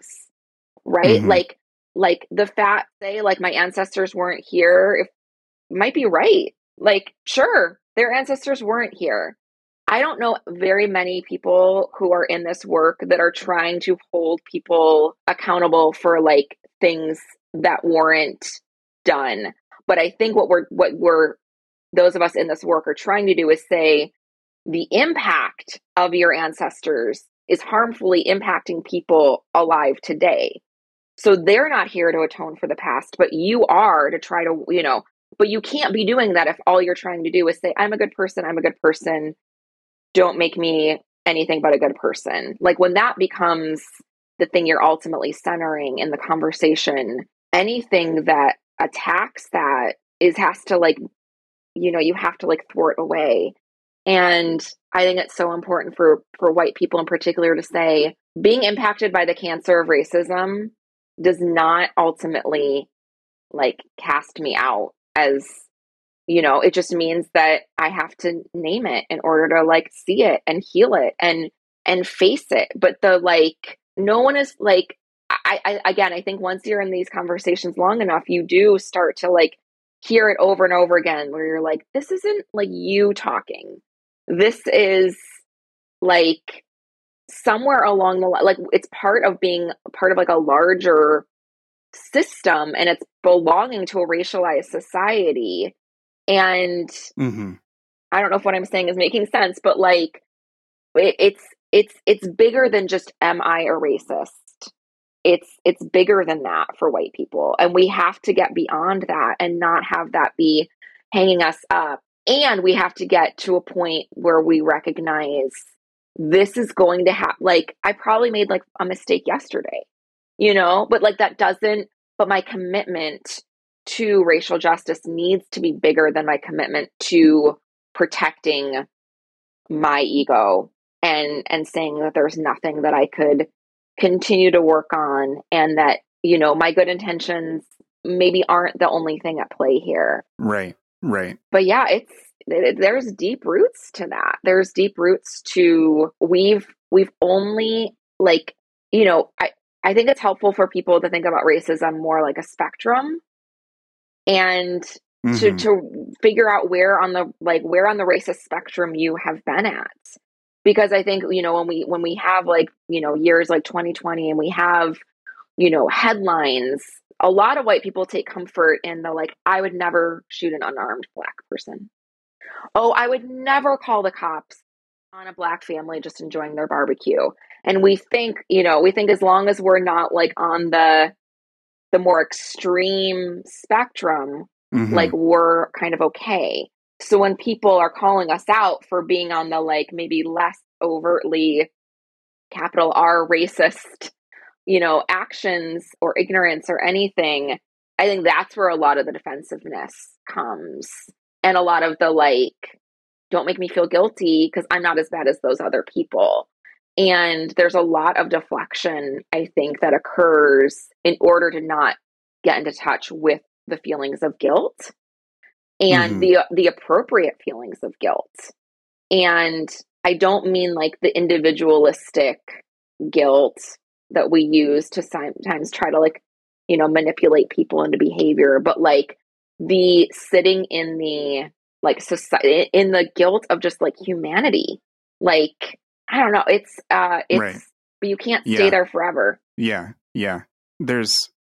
right? Mm-hmm. Like, like the fact, say, like my ancestors weren't here, if might be right. Like, sure, their ancestors weren't here. I don't know very many people who are in this work that are trying to hold people accountable for like things that weren't done. But I think what we're, what we're, those of us in this work are trying to do is say the impact of your ancestors is harmfully impacting people alive today. So they're not here to atone for the past, but you are to try to, you know, but you can't be doing that if all you're trying to do is say, I'm a good person, I'm a good person. Don't make me anything but a good person. Like when that becomes the thing you're ultimately centering in the conversation, anything that attacks that is has to like, you know, you have to like thwart away. And I think it's so important for, for white people in particular to say, being impacted by the cancer of racism does not ultimately like cast me out as, you know, it just means that I have to name it in order to like see it and heal it and, and face it. But the like, no one is like, I, I, again, I think once you're in these conversations long enough, you do start to like hear it over and over again where you're like, this isn't like you talking. This is like somewhere along the line, like it's part of being part of like a larger system and it's belonging to a racialized society. And Mm-hmm. I don't know if what I'm saying is making sense, but like it, it's it's it's bigger than just am I a racist? It's it's bigger than that for white people. And we have to get beyond that and not have that be hanging us up. And we have to get to a point where we recognize this is going to happen. Like I probably made like a mistake yesterday, you know, but like that doesn't, but my commitment to racial justice needs to be bigger than my commitment to protecting my ego and, and saying that there's nothing that I could continue to work on and that, you know, my good intentions maybe aren't the only thing at play here. Right. Right. But yeah, it's, it, there's deep roots to that. There's deep roots to we've, we've only like, you know, I, I think it's helpful for people to think about racism more like a spectrum and mm-hmm. to, to figure out where on the, like where on the racist spectrum you have been at. Because I think, you know, when we, when we have like, you know, years like twenty twenty and we have, you know, headlines, a lot of white people take comfort in the, like, I would never shoot an unarmed Black person. Oh, I would never call the cops on a Black family just enjoying their barbecue. And we think, you know, we think as long as we're not like on the, the more extreme spectrum, mm-hmm. like we're kind of okay. So when people are calling us out for being on the, like, maybe less overtly capital R racist, you know, actions or ignorance or anything, I think that's where a lot of the defensiveness comes. And a lot of the, like, don't make me feel guilty because I'm not as bad as those other people. And there's a lot of deflection, I think, that occurs in order to not get into touch with the feelings of guilt and mm-hmm. the the appropriate feelings of guilt. And I don't mean like the individualistic guilt that we use to sometimes try to, like, you know, manipulate people into behavior, but like the sitting in the, like, society, in the guilt of just like humanity. Like, I don't know. It's, uh, it's, right. But you can't stay yeah. there forever. Yeah. Yeah. There's,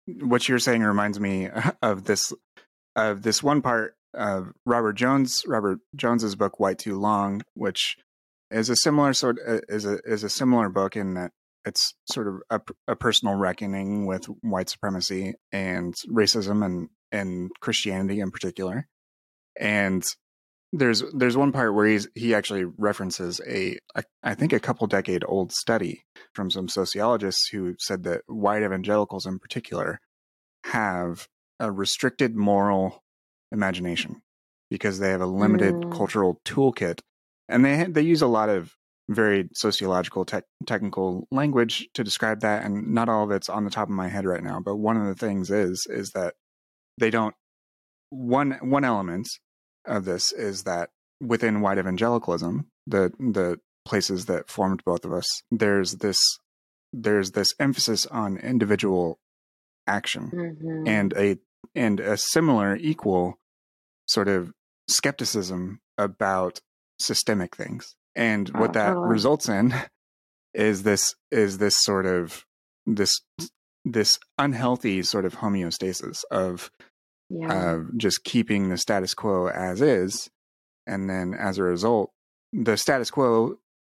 what you're saying reminds me of this of this one part of Robert Jones Robert Jones's book White Too Long, which is a similar sort is a is a similar book in that it's sort of a, a personal reckoning with white supremacy and racism and and Christianity in particular. And there's there's one part where he's he actually references a, a I think a couple decade old study from some sociologists who said that white evangelicals in particular have a restricted moral imagination because they have a limited mm. cultural toolkit, and they they use a lot of very sociological te- technical language to describe that, and not all of it's on the top of my head right now. But one of the things is is that they don't one one element of this is that within white evangelicalism, the the places that formed both of us, there's this there's this emphasis on individual action mm-hmm. and a and a similar equal sort of skepticism about systemic things. And what oh, that totally. results in is this is this sort of this this unhealthy sort of homeostasis of yeah. uh, just keeping the status quo as is, and then as a result, the status quo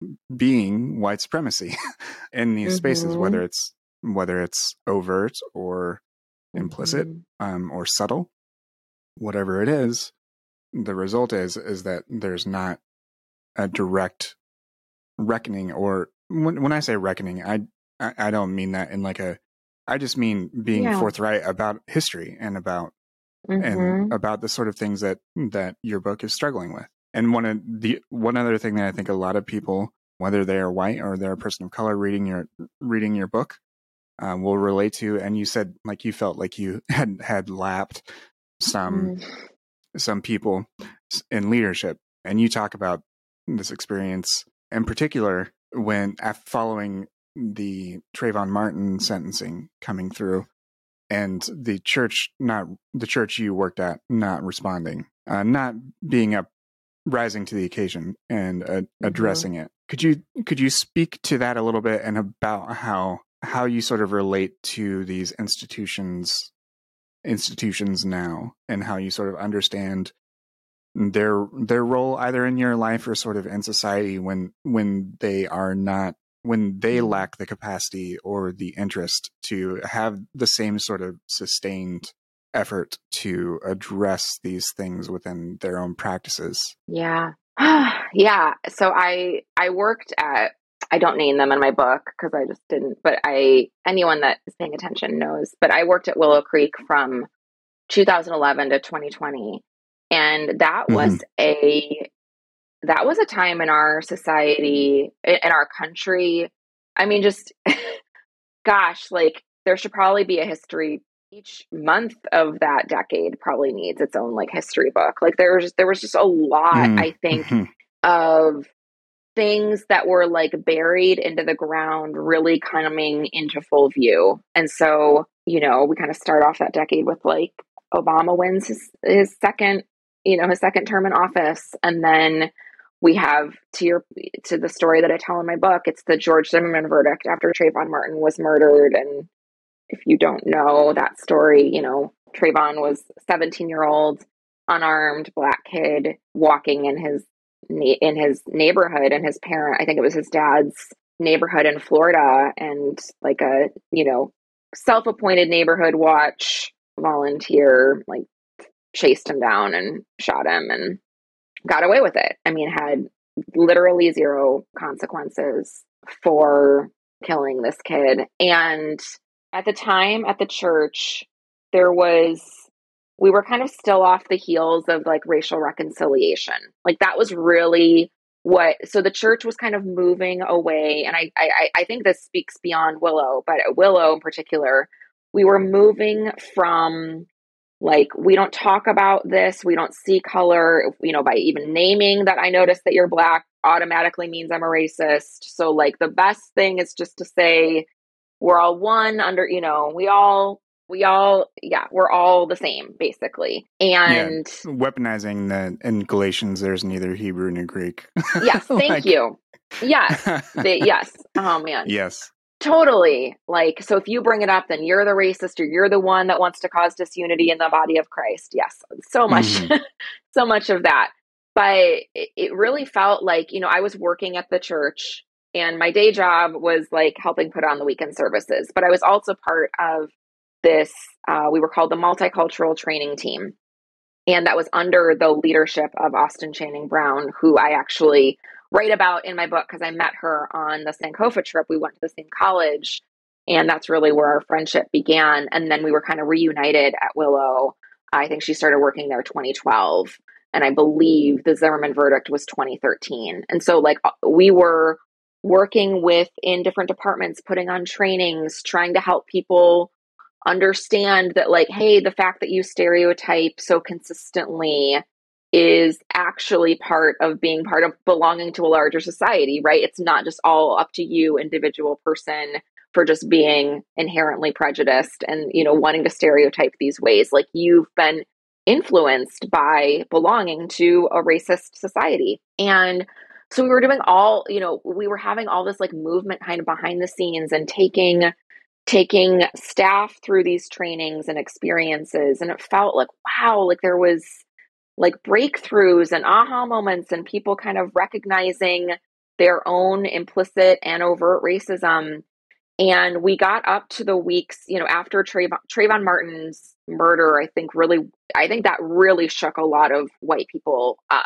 being white supremacy in these mm-hmm. spaces, whether it's whether it's overt or implicit mm-hmm. um, or subtle, whatever it is, the result is is that there's not a direct reckoning. Or when when I say reckoning, I I, I don't mean that in like a. I just mean being yeah. forthright about history and about. Mm-hmm. and about the sort of things that that your book is struggling with. And one of the one other thing that I think a lot of people, whether they are white or they're a person of color, reading your reading your book, uh, will relate to. And you said like you felt like you had had lapped some mm. some people in leadership, and you talk about this experience in particular when following the Trayvon Martin sentencing coming through. And the church, not the church you worked at, not responding, uh, not being up, rising to the occasion and uh, addressing mm-hmm. it. Could you could you speak to that a little bit and about how how you sort of relate to these institutions institutions now, and how you sort of understand their their role either in your life or sort of in society when when they are not. when they lack the capacity or the interest to have the same sort of sustained effort to address these things within their own practices. Yeah. yeah. So I, I worked at, I don't name them in my book because I just didn't, but I, anyone that is paying attention knows, but I worked at Willow Creek from two thousand eleven to twenty twenty. And that was mm-hmm. a, that was a time in our society, in our country. I mean, just, gosh, like there should probably be a history. Each month of that decade probably needs its own like history book. Like there was, there was just a lot, mm. I think, mm-hmm. of things that were like buried into the ground, really coming into full view. And so, you know, we kind of start off that decade with like Obama wins his, his second, you know, his second term in office. And then we have to your to the story that I tell in my book. It's the George Zimmerman verdict after Trayvon Martin was murdered. And if you don't know that story, you know, Trayvon was a seventeen-year-old unarmed Black kid walking in his in his neighborhood, and his parent, I think it was his dad's neighborhood in Florida, and like a, you know, self-appointed neighborhood watch volunteer like chased him down and shot him and got away with it. I mean, had literally zero consequences for killing this kid. And at the time at the church, there was, we were kind of still off the heels of like racial reconciliation. Like that was really what, so the church was kind of moving away. And I, I, I think this speaks beyond Willow, but at Willow in particular, we were moving from like, we don't talk about this. We don't see color, you know, by even naming that I noticed that you're Black automatically means I'm a racist. So like the best thing is just to say we're all one under, you know, we all, we all, yeah, we're all the same basically. And yeah, weaponizing that in Galatians, there's neither Hebrew nor Greek. Yes. Thank like... you. Yes. They, yes. Oh man. Yes. Totally. Like, so if you bring it up, then you're the racist or you're the one that wants to cause disunity in the body of Christ. Yes. So much, mm-hmm. so much of that. But it, it really felt like, you know, I was working at the church and my day job was like helping put on the weekend services. But I was also part of this, uh, we were called the Multicultural Training Team. And that was under the leadership of Austin Channing Brown, who I actually write about in my book because I met her on the Sankofa trip. We went to the same college, and that's really where our friendship began. And then we were kind of reunited at Willow. I think she started working there twenty twelve, and I believe the Zimmerman verdict was twenty thirteen. And so like we were working with in different departments, putting on trainings, trying to help people understand that like, hey, the fact that you stereotype so consistently is actually part of being part of belonging to a larger society, right? It's not just all up to you, individual person, for just being inherently prejudiced and, you know, wanting to stereotype these ways. Like you've been influenced by belonging to a racist society. And so we were doing all, you know, we were having all this like movement kind of behind the scenes and taking taking staff through these trainings and experiences. And it felt like, wow, like there was like breakthroughs and aha moments and people kind of recognizing their own implicit and overt racism. And we got up to the weeks, you know, after Trayvon, Trayvon Martin's murder, I think really, I think that really shook a lot of white people up.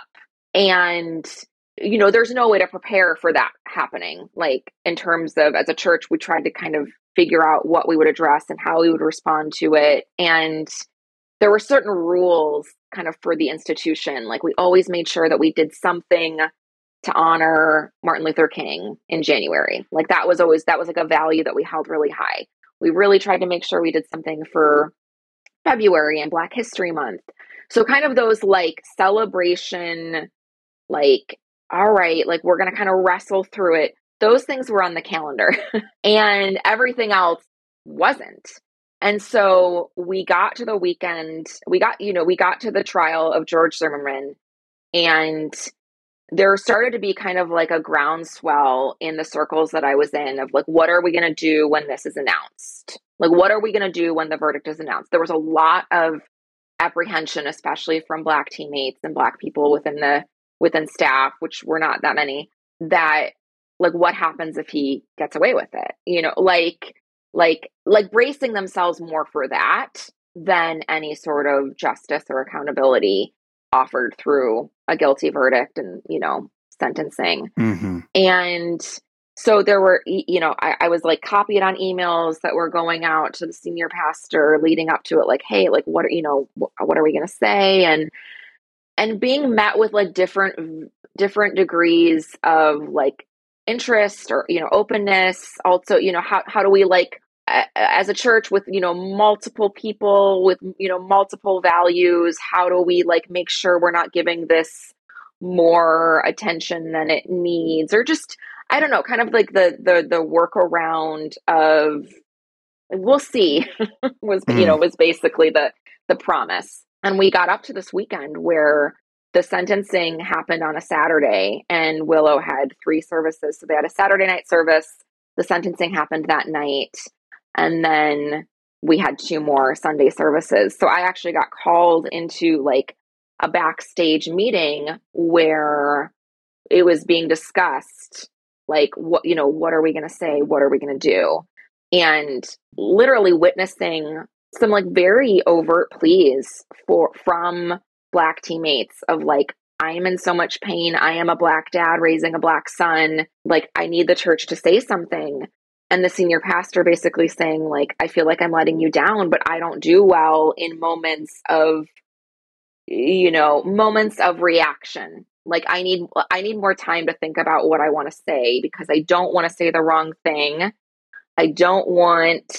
And you know, there's no way to prepare for that happening. Like in terms of as a church, we tried to kind of figure out what we would address and how we would respond to it. And there were certain rules kind of for the institution. Like we always made sure that we did something to honor Martin Luther King in January. Like that was always, that was like a value that we held really high. We really tried to make sure we did something for February and Black History Month. So kind of those like celebration, like, all right, like we're going to kind of wrestle through it. Those things were on the calendar and everything else wasn't. And so we got to the weekend, we got, you know, we got to the trial of George Zimmerman, and there started to be kind of like a groundswell in the circles that I was in of like, what are we going to do when this is announced? Like, what are we going to do when the verdict is announced? There was a lot of apprehension, especially from Black teammates and Black people within the within staff, which were not that many, that like, what happens if he gets away with it? You know, like, like, like bracing themselves more for that than any sort of justice or accountability offered through a guilty verdict and, you know, sentencing. Mm-hmm. And so there were, you know, I, I was like copied on emails that were going out to the senior pastor leading up to it. Like, hey, like, what are, you know, what, what are we going to say? And, and being met with like different, different degrees of like interest or, you know, openness. Also, you know, how, how do we like, as a church with, you know, multiple people with, you know, multiple values, how do we like make sure we're not giving this more attention than it needs? Or just, I don't know, kind of like the, the, the workaround of, we'll see, was, mm. you know, was basically the, the promise. And we got up to this weekend where the sentencing happened on a Saturday and Willow had three services. So they had a Saturday night service. The sentencing happened that night. And then we had two more Sunday services. So I actually got called into like a backstage meeting where it was being discussed, like, what, you know, what are we going to say? What are we going to do? And literally witnessing some like very overt pleas for, from Black teammates of like, I am in so much pain. I am a Black dad raising a Black son. Like, I need the church to say something. And the senior pastor basically saying like, I feel like I'm letting you down, but I don't do well in moments of, you know, moments of reaction. Like I need, I need more time to think about what I want to say because I don't want to say the wrong thing. I don't want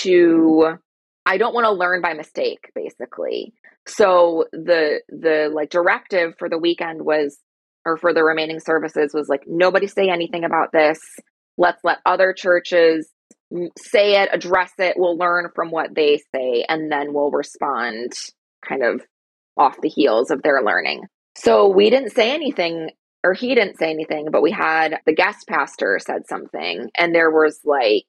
to, I don't want to learn by mistake, basically. So the, the like directive for the weekend was, or for the remaining services was like, nobody say anything about this. Let's let other churches say it, address it. We'll learn from what they say, and then we'll respond kind of off the heels of their learning. So we didn't say anything, or he didn't say anything, but we had the guest pastor said something. And there was like,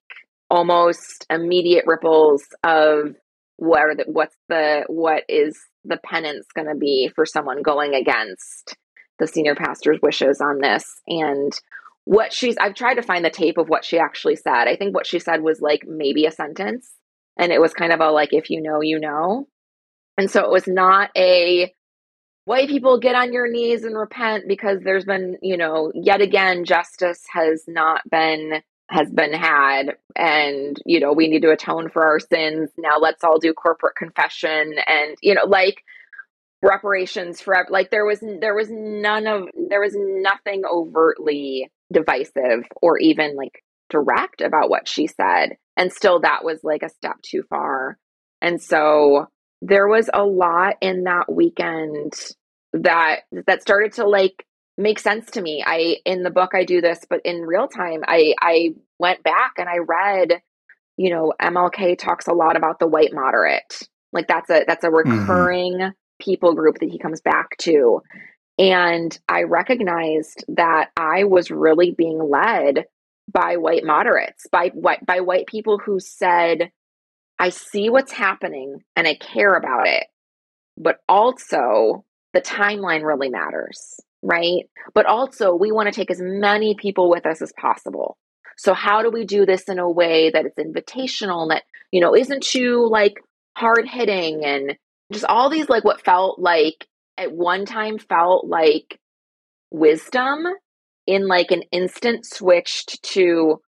almost immediate ripples of what are the, what's the, what is the penance going to be for someone going against the senior pastor's wishes on this. And what she's, I've tried to find the tape of what she actually said. I think what she said was like maybe a sentence. And it was kind of a, like, if you know, you know. And so it was not a white people get on your knees and repent because there's been, you know, yet again, justice has not been, has been had. And, you know, we need to atone for our sins. Now let's all do corporate confession and, you know, like reparations for, like there was, there was none of, there was nothing overtly divisive or even like direct about what she said. And still that was like a step too far. And so there was a lot in that weekend that that started to like make sense to me. I in the book I do this, but in real time, I I went back and I read, you know, M L K talks a lot about the white moderate. Like that's a that's a recurring mm-hmm. people group that he comes back to. And I recognized that I was really being led by white moderates, by white by white people who said, I see what's happening and I care about it, but also the timeline really matters, right? But also we want to take as many people with us as possible. So how do we do this in a way that it's invitational and that, you know, isn't too like hard hitting and just all these like what felt like at one time felt like wisdom in like an instant switched to,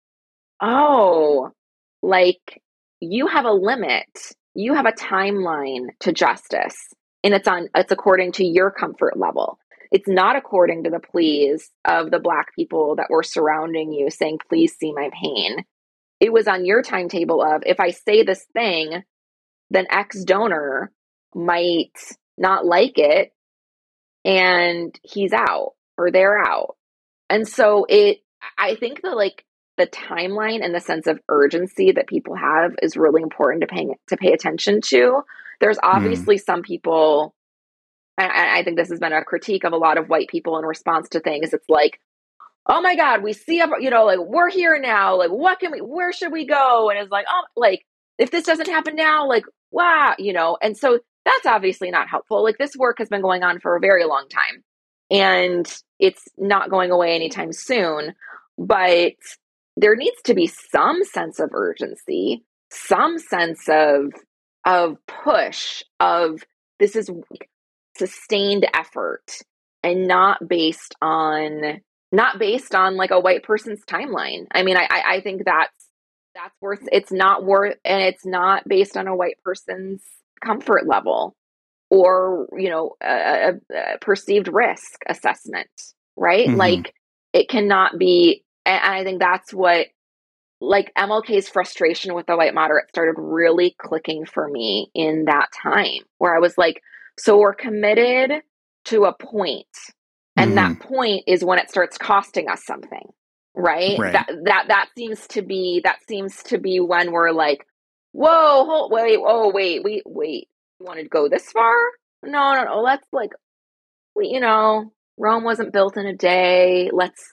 oh, like you have a limit, you have a timeline to justice, and it's on, it's according to your comfort level. It's not according to the pleas of the Black people that were surrounding you saying, please see my pain. It was on your timetable of, if I say this thing, then X donor might not like it and he's out or they're out. And so it, I think that like the timeline and the sense of urgency that people have is really important to pay, to pay attention to. There's obviously mm. some people, and I think this has been a critique of a lot of white people in response to things. It's like, oh my God, we see, you know, like we're here now. Like, what can we, where should we go? And it's like, oh, like if this doesn't happen now, like, wow, you know, and so that's obviously not helpful. Like this work has been going on for a very long time and it's not going away anytime soon, but there needs to be some sense of urgency, some sense of, of push of this is sustained effort and not based on, not based on like a white person's timeline. I mean, I, I think that's, that's worth, it's not worth, and it's not based on a white person's comfort level or, you know, a, a perceived risk assessment, right? Mm-hmm. Like it cannot be, and I think that's what, like M L K's frustration with the white moderate started really clicking for me in that time where I was like, so we're committed to a point, and mm-hmm. that point is when it starts costing us something, right? right? That that that seems to be that seems to be when we're like, whoa, hold, wait, oh wait, we wait, you want to go this far? No, no, no. Let's like, we, you know, Rome wasn't built in a day. Let's,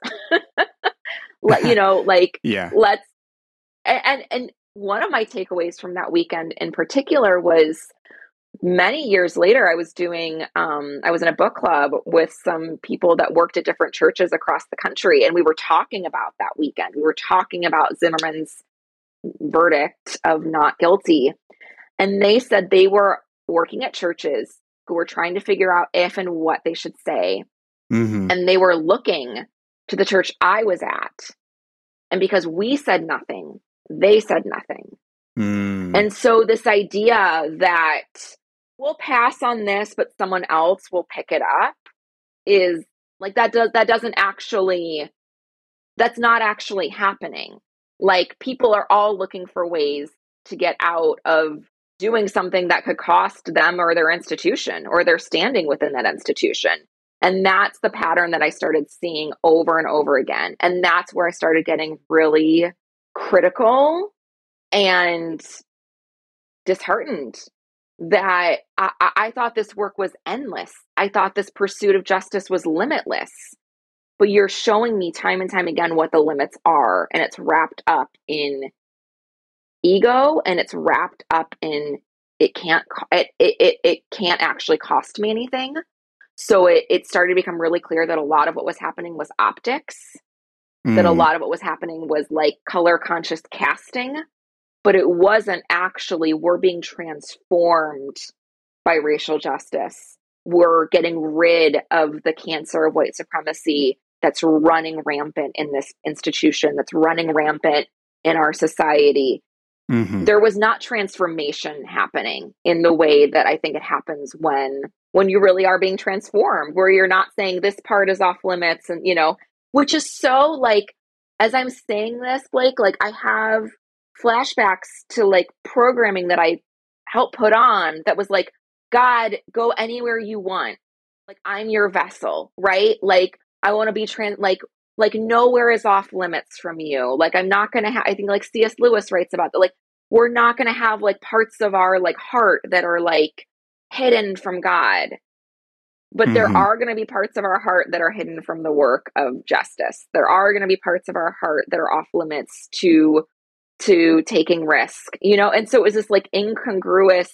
let you know, like, yeah, let's. And and one of my takeaways from that weekend in particular was many years later, I was doing, um, I was in a book club with some people that worked at different churches across the country. And we were talking about that weekend. We were talking about Zimmerman's verdict of not guilty. And they said they were working at churches who were trying to figure out if and what they should say. Mm-hmm. And they were looking to the church I was at. And because we said nothing, they said nothing. Mm. And so this idea that we'll pass on this, but someone else will pick it up is like, that does, that doesn't actually, that's not actually happening. Like people are all looking for ways to get out of doing something that could cost them or their institution or their standing within that institution. And that's the pattern that I started seeing over and over again. And that's where I started getting really critical and disheartened that I, I thought this work was endless. I thought this pursuit of justice was limitless. But you're showing me time and time again what the limits are. And it's wrapped up in ego, and it's wrapped up in it can't it it it can't actually cost me anything. So it, it started to become really clear that a lot of what was happening was optics, mm. that a lot of what was happening was like color conscious casting, but it wasn't actually, we're being transformed by racial justice. We're getting rid of the cancer of white supremacy that's running rampant in this institution, that's running rampant in our society. Mm-hmm. There was not transformation happening in the way that I think it happens when when you really are being transformed, where you're not saying this part is off limits, and, you know, which is so, like, as I'm saying this, Blake, like, I have flashbacks to, like, programming that I helped put on that was like, God, go anywhere you want. Like, I'm your vessel, right? Like, I want to be trans, like, like nowhere is off limits from you. Like, I'm not going to have, I think like C S Lewis writes about that. Like, we're not going to have like parts of our like heart that are like hidden from God, but mm-hmm. there are going to be parts of our heart that are hidden from the work of justice. There are going to be parts of our heart that are off limits to, to taking risk, you know? And so it was this like incongruous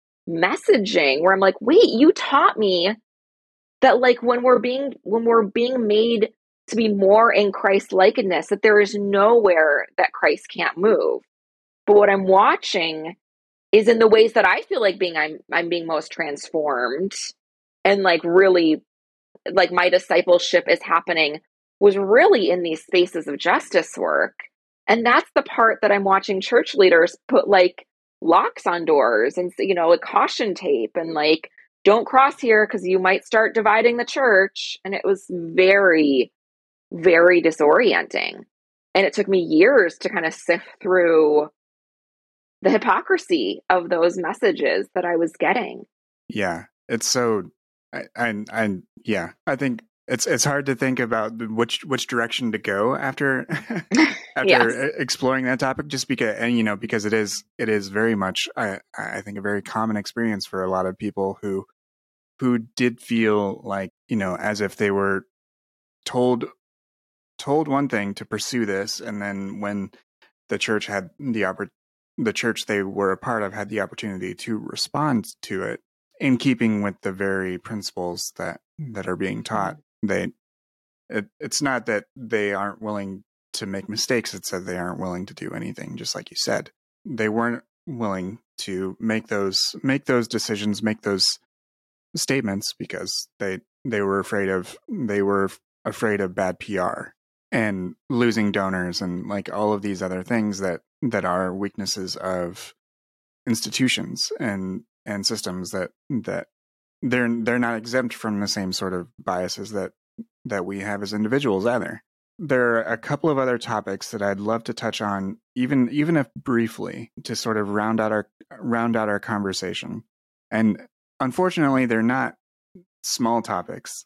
messaging where I'm like, wait, you taught me that like when we're being, when we're being made to be more in Christ likeness, that there is nowhere that Christ can't move. But what I'm watching is in the ways that I feel like being, I'm, I'm being most transformed and like really like my discipleship is happening was really in these spaces of justice work. And that's the part that I'm watching church leaders put like locks on doors and, you know, like caution tape and like, don't cross here because you might start dividing the church. And it was very, very disorienting. And it took me years to kind of sift through the hypocrisy of those messages that I was getting. Yeah, it's so, I, I, I yeah, I think it's it's hard to think about which which direction to go after after yes. exploring that topic, just because, and you know, because it is it is very much, I I think, a very common experience for a lot of people who who did feel like, you know, as if they were told told one thing to pursue this, and then when the church had the oppor- the church they were a part of had the opportunity to respond to it in keeping with the very principles that that are being taught, they it, it's not that they aren't willing to make mistakes, it's that they aren't willing to do anything. Just like you said, they weren't willing to make those make those decisions, make those statements, because they they were afraid of they were afraid of bad P R and losing donors and like all of these other things that that are weaknesses of institutions and and systems that that they're they're not exempt from the same sort of biases that that we have as individuals either. There are a couple of other topics that I'd love to touch on, even even if briefly, to sort of round out our round out our conversation. And unfortunately, they're not small topics,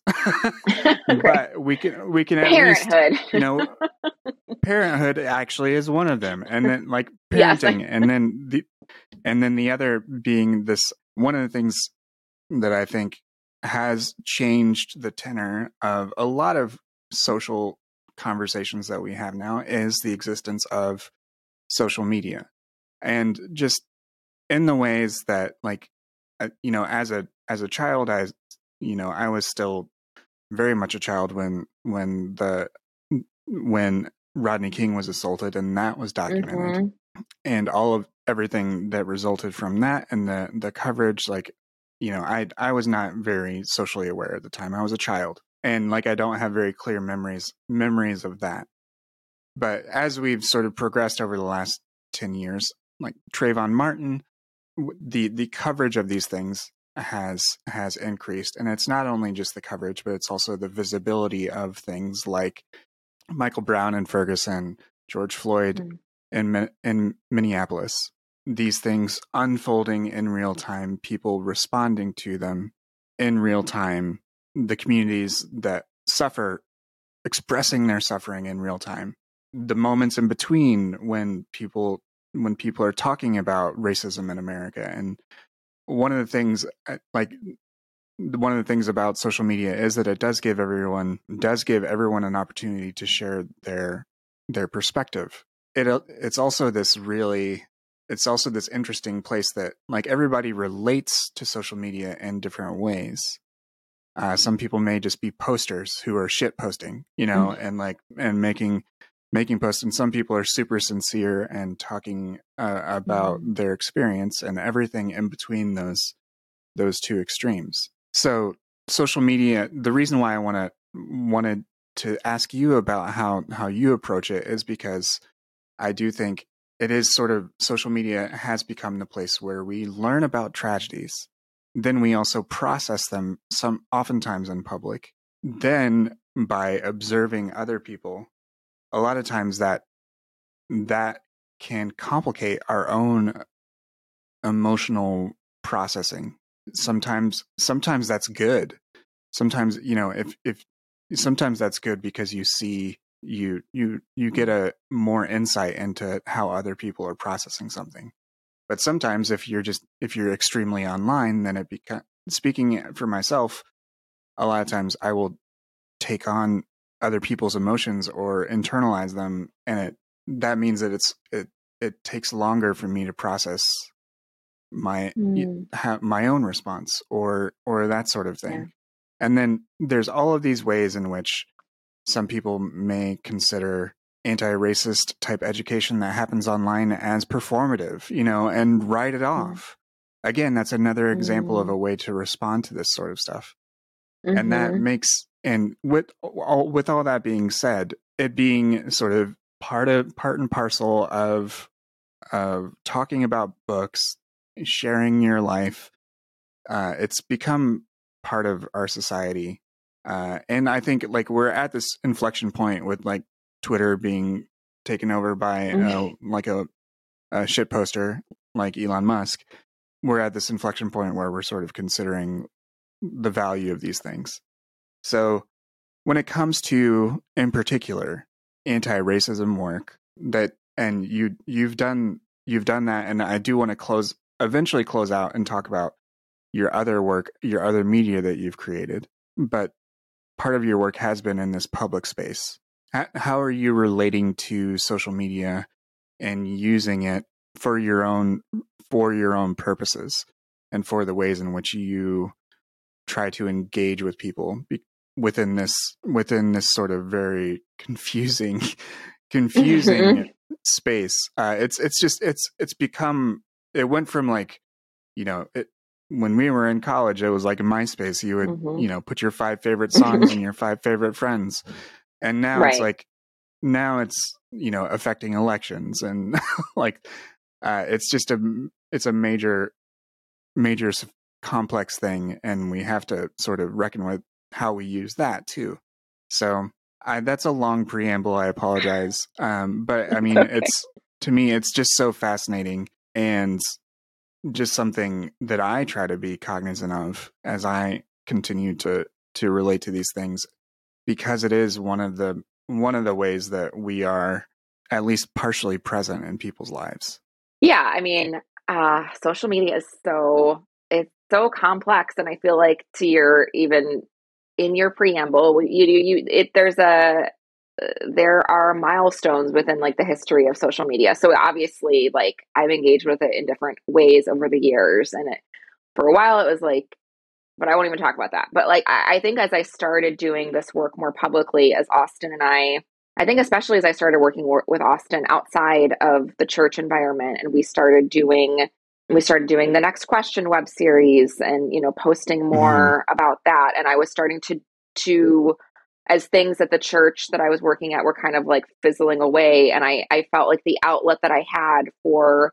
but we can we can at parenthood. least, you know, parenthood actually is one of them, and then like parenting, yes. and then the and then the other being this one of the things that I think has changed the tenor of a lot of social conversations that we have now is the existence of social media, and just in the ways that, like, you know, as a as a child, I you know I was still very much a child when when the when Rodney King was assaulted, and that was documented, mm-hmm. and all of everything that resulted from that, and the the coverage. Like, you know, I I was not very socially aware at the time. I was a child, and like I don't have very clear memories memories of that. But as we've sort of progressed over the last ten years, like Trayvon Martin, the the coverage of these things has has increased, and it's not only just the coverage, but it's also the visibility of things like Michael Brown in Ferguson, George Floyd mm. in in Minneapolis. These things unfolding in real time, people responding to them in real time, the communities that suffer expressing their suffering in real time, the moments in between when people when people are talking about racism in America. And one of the things, like one of the things about social media is that it does give everyone does give everyone an opportunity to share their their perspective. It it's also this really it's also this interesting place that like everybody relates to social media in different ways. Uh, some people may just be posters who are shit posting, you know, mm-hmm. and like, and making, making posts. And some people are super sincere and talking uh, about mm-hmm. their experience, and everything in between those, those two extremes. So social media, the reason why I want to, wanted to ask you about how, how you approach it is because I do think it is sort of, social media has become the place where we learn about tragedies. Then we also process them, some oftentimes in public. Then by observing other people, a lot of times that that can complicate our own emotional processing. Sometimes sometimes that's good. Sometimes, you know, if if sometimes that's good because you see you you you get a more insight into how other people are processing something. But sometimes if you're just if you're extremely online, then it becomes, speaking for myself, a lot of times I will take on other people's emotions or internalize them, and it that means that it's it it takes longer for me to process my mm. ha, my own response or or that sort of thing. Yeah. And then there's all of these ways in which some people may consider anti-racist type education that happens online as performative, you know, and write it off. Mm. Again, that's another example mm. of a way to respond to this sort of stuff. Mm-hmm. And that makes, and with all, with all that being said, it being sort of part of part and parcel of of talking about books, sharing your life, uh, it's become part of our society. Uh, and I think like we're at this inflection point with like Twitter being taken over by uh, like a, a shit poster like Elon Musk. We're at this inflection point where we're sort of considering the value of these things. So when it comes to, in particular, anti-racism work, that and you you've done you've done that, and I do want to close eventually close out and talk about your other work, your other media that you've created, but part of your work has been in this public space. How are you relating to social media and using it for your own for your own purposes and for the ways in which you try to engage with people within this within this sort of very confusing confusing space? Uh, it's it's just it's it's become it went from like, you know, it, when we were in college, it was like in MySpace, you would, mm-hmm. you know, put your five favorite songs and your five favorite friends. And now right. it's like, now it's, you know, affecting elections and like, uh, it's just a, it's a major, major complex thing. And we have to sort of reckon with how we use that too. So I, that's a long preamble. I apologize. Um, but I mean, okay. it's, to me, it's just so fascinating and just something that I try to be cognizant of as I continue to to relate to these things, because it is one of the one of the ways that we are at least partially present in people's lives. Yeah, I mean, uh, social media is so it's so complex, and I feel like to your even in your preamble, you you it there's a there are milestones within like the history of social media. So obviously, like I've engaged with it in different ways over the years, and it, for a while it was like, but I won't even talk about that. But like, I, I think as I started doing this work more publicly, as Austin and I, I think especially as I started working wor- with Austin outside of the church environment, and we started doing, we started doing the Next Question web series, and you know, posting more mm-hmm. about that, and I was starting to to as things at the church that I was working at were kind of like fizzling away. And I, I felt like the outlet that I had for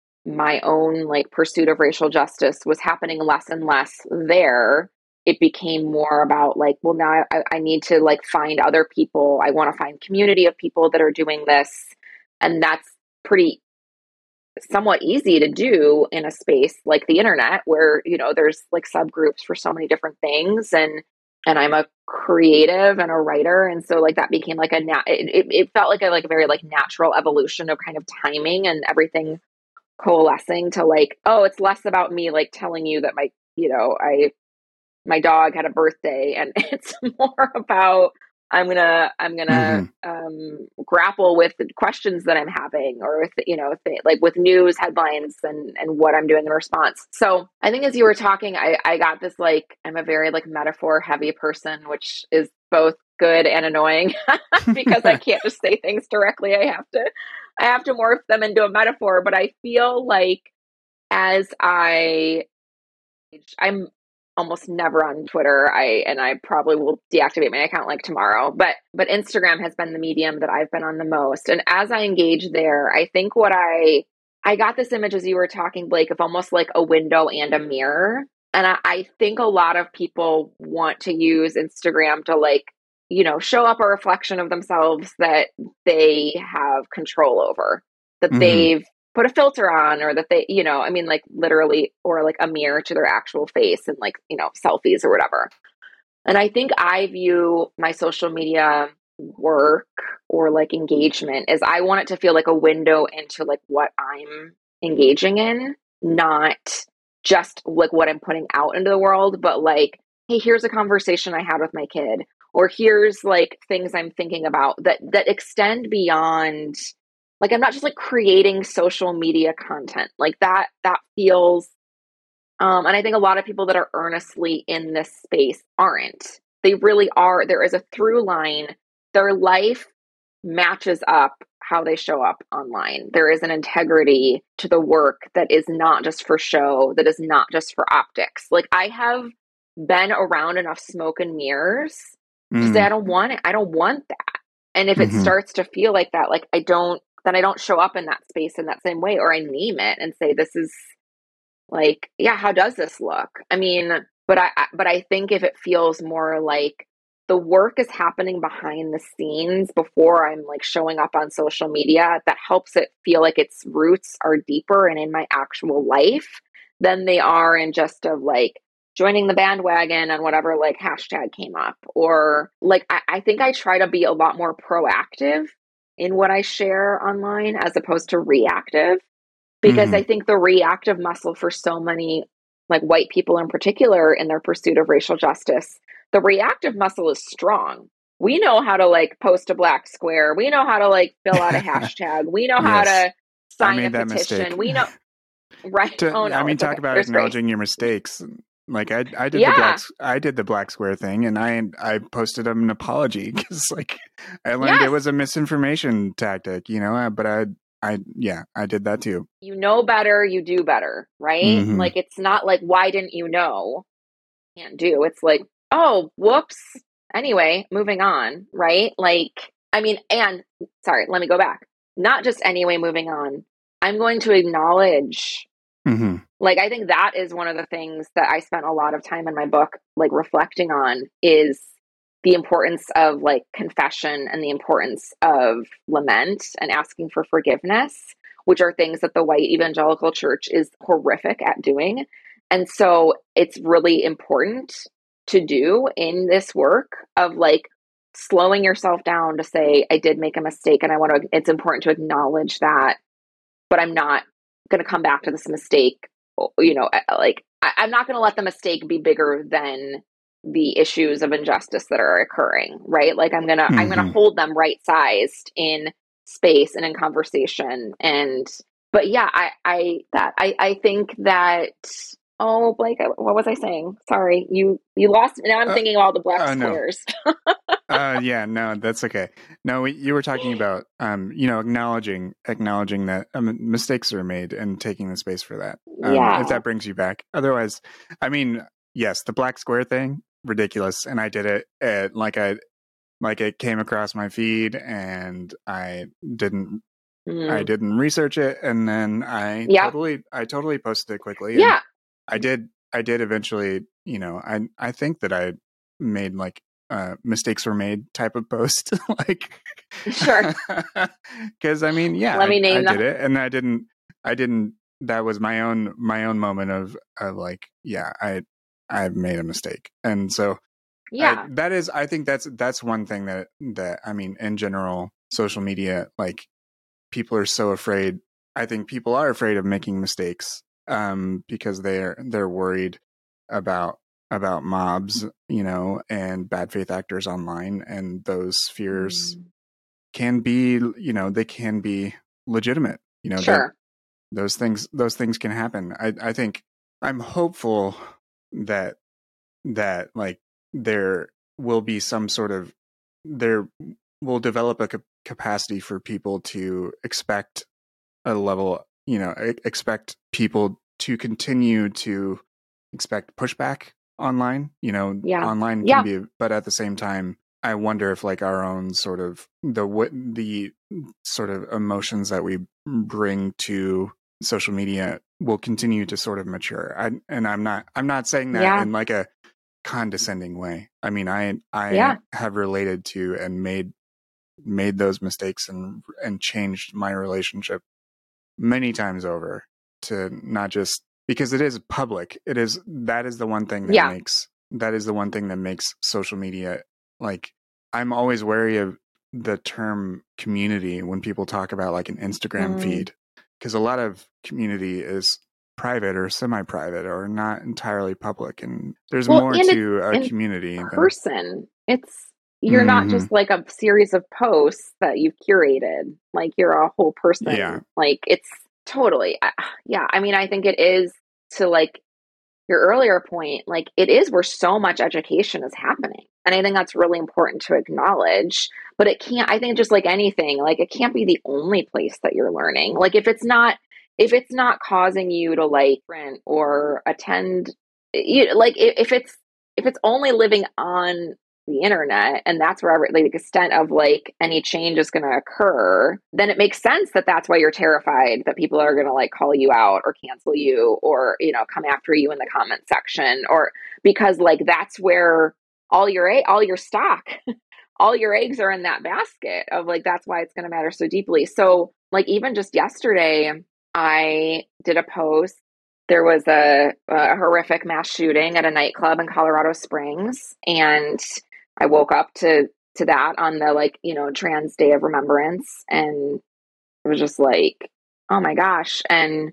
my own like pursuit of racial justice was happening less and less there. It became more about like, well, now I, I need to like find other people. I want to find community of people that are doing this. And that's pretty somewhat easy to do in a space like the internet where, you know, there's like subgroups for so many different things. And And I'm a creative and a writer. And so like that became like a, nat- it, it felt like a, like a very like natural evolution of kind of timing and everything coalescing to like, oh, it's less about me like telling you that my, you know, I, my dog had a birthday, and it's more about I'm gonna I'm gonna mm-hmm. um, grapple with the questions that I'm having, or with you know th- like with news headlines and and what I'm doing in response. So I think as you were talking, I I got this like I'm a very like metaphor heavy person, which is both good and annoying because I can't just say things directly. I have to I have to morph them into a metaphor. But I feel like as I I'm almost never on Twitter. I and I probably will deactivate my account like tomorrow. But but Instagram has been the medium that I've been on the most. And as I engage there, I think what I I got this image as you were talking, Blake, of almost like a window and a mirror. And I, I think a lot of people want to use Instagram to like, you know, show up a reflection of themselves that they have control over, that mm-hmm. they've put a filter on, or that they, you know, I mean, like literally, or like a mirror to their actual face and like, you know, selfies or whatever. And I think I view my social media work or like engagement as I want it to feel like a window into like what I'm engaging in, not just like what I'm putting out into the world, but like, hey, here's a conversation I had with my kid, or here's like things I'm thinking about that that extend beyond. Like, I'm not just like creating social media content like that. That feels, um, and I think a lot of people that are earnestly in this space aren't. They really are. There is a through line. Their life matches up how they show up online. There is an integrity to the work that is not just for show, that is not just for optics. Like, I have been around enough smoke and mirrors mm. to say, I don't want it. I don't want that. And if mm-hmm. it starts to feel like that, like I don't, then I don't show up in that space in that same way, or I name it and say, this is like, yeah, how does this look? I mean, but I, but I think if it feels more like the work is happening behind the scenes before I'm like showing up on social media, that helps it feel like its roots are deeper and in my actual life than they are in just of like joining the bandwagon on whatever like hashtag came up. Or like, I, I think I try to be a lot more proactive in what I share online as opposed to reactive, because mm-hmm. I think the reactive muscle for so many like white people in particular in their pursuit of racial justice, the reactive muscle is strong. We know how to like post a black square. We know how to like fill out a hashtag. We know yes. how to sign a petition. Mistake. We know, right? to, oh no, I mean, talk okay. about There's acknowledging grace. your mistakes. Like I, I did yeah. the black, I did the black square thing, and I, I posted an apology because, like, I learned yes. it was a misinformation tactic, you know. But I, I, yeah, I did that too. You know better, you do better, right? Mm-hmm. Like, it's not like, why didn't you know? Can't do. It's like, oh, whoops. Anyway, moving on, right? Like, I mean, and sorry, let me go back. Not just anyway, moving on. I'm going to acknowledge. Mm-hmm. Like, I think that is one of the things that I spent a lot of time in my book, like reflecting on, is the importance of like confession and the importance of lament and asking for forgiveness, which are things that the white evangelical church is horrific at doing. And so it's really important to do in this work of like slowing yourself down to say, I did make a mistake and I want to, it's important to acknowledge that, but I'm not going to come back to this mistake. You know, like I, I'm not going to let the mistake be bigger than the issues of injustice that are occurring, right? Like I'm going to, mm-hmm. I'm going to hold them right sized in space and in conversation. And, but yeah, I, I, that, I, I think that, oh, Blake, what was I saying? Sorry, you, you lost me. Now I'm uh, thinking of all the black uh, squares. No. uh, yeah, no, that's okay. No, we, you were talking about, um, you know, acknowledging, acknowledging that um, mistakes are made and taking the space for that. Um, yeah. If that brings you back. Otherwise, I mean, yes, the black square thing, ridiculous. And I did it at, like I, like it came across my feed and I didn't, mm. I didn't research it. And then I yep. totally, I totally posted it quickly. Yeah. I did, I did eventually, you know, I, I think that I made like, uh, mistakes were made type of post, like, sure. Cause I mean, yeah, Let me name I, I them. did it and I didn't, I didn't, that was my own, my own moment of, of like, yeah, I, I've made a mistake. And so yeah, I, that is, I think that's, that's one thing that, that, I mean, in general, social media, like people are so afraid. I think people are afraid of making mistakes, um, because they're, they're worried about about mobs, you know, and bad faith actors online, and those fears mm. can be, you know, they can be legitimate. You know, sure. that those things those things can happen. I I think I'm hopeful that that like there will be some sort of there will develop a capacity for people to expect a level, you know, expect people to continue to expect pushback online, you know, yeah. online yeah. can be, but at the same time, I wonder if like our own sort of the the sort of emotions that we bring to social media will continue to sort of mature. I, and I'm not I'm not saying that yeah. in like a condescending way. I mean, I I yeah. have related to and made made those mistakes and and changed my relationship many times over to not just because it is public. It is that is the one thing that yeah. makes that is the one thing that makes social media like I'm always wary of the term community when people talk about like an Instagram mm. feed, because a lot of community is private or semi-private or not entirely public, and there's well, more and to a community person. Than... It's you're mm-hmm. not just like a series of posts that you've curated. Like you're a whole person. Yeah. Like it's totally, yeah. I mean, I think it is to like your earlier point, like it is where so much education is happening. And I think that's really important to acknowledge, but it can't, I think just like anything, like it can't be the only place that you're learning. Like if it's not, if it's not causing you to like print or attend, you, like if it's, if it's only living on the internet and that's where every, like, the extent of like any change is going to occur, then it makes sense that that's why you're terrified that people are going to like call you out or cancel you or, you know, come after you in the comment section, or because like that's where all your all your stock all your eggs are in that basket of like that's why it's going to matter so deeply. So like even just yesterday I did a post. There was a, a horrific mass shooting at a nightclub in Colorado Springs, and I woke up to to that on the like, you know, Trans Day of Remembrance, and it was just like, oh my gosh. And,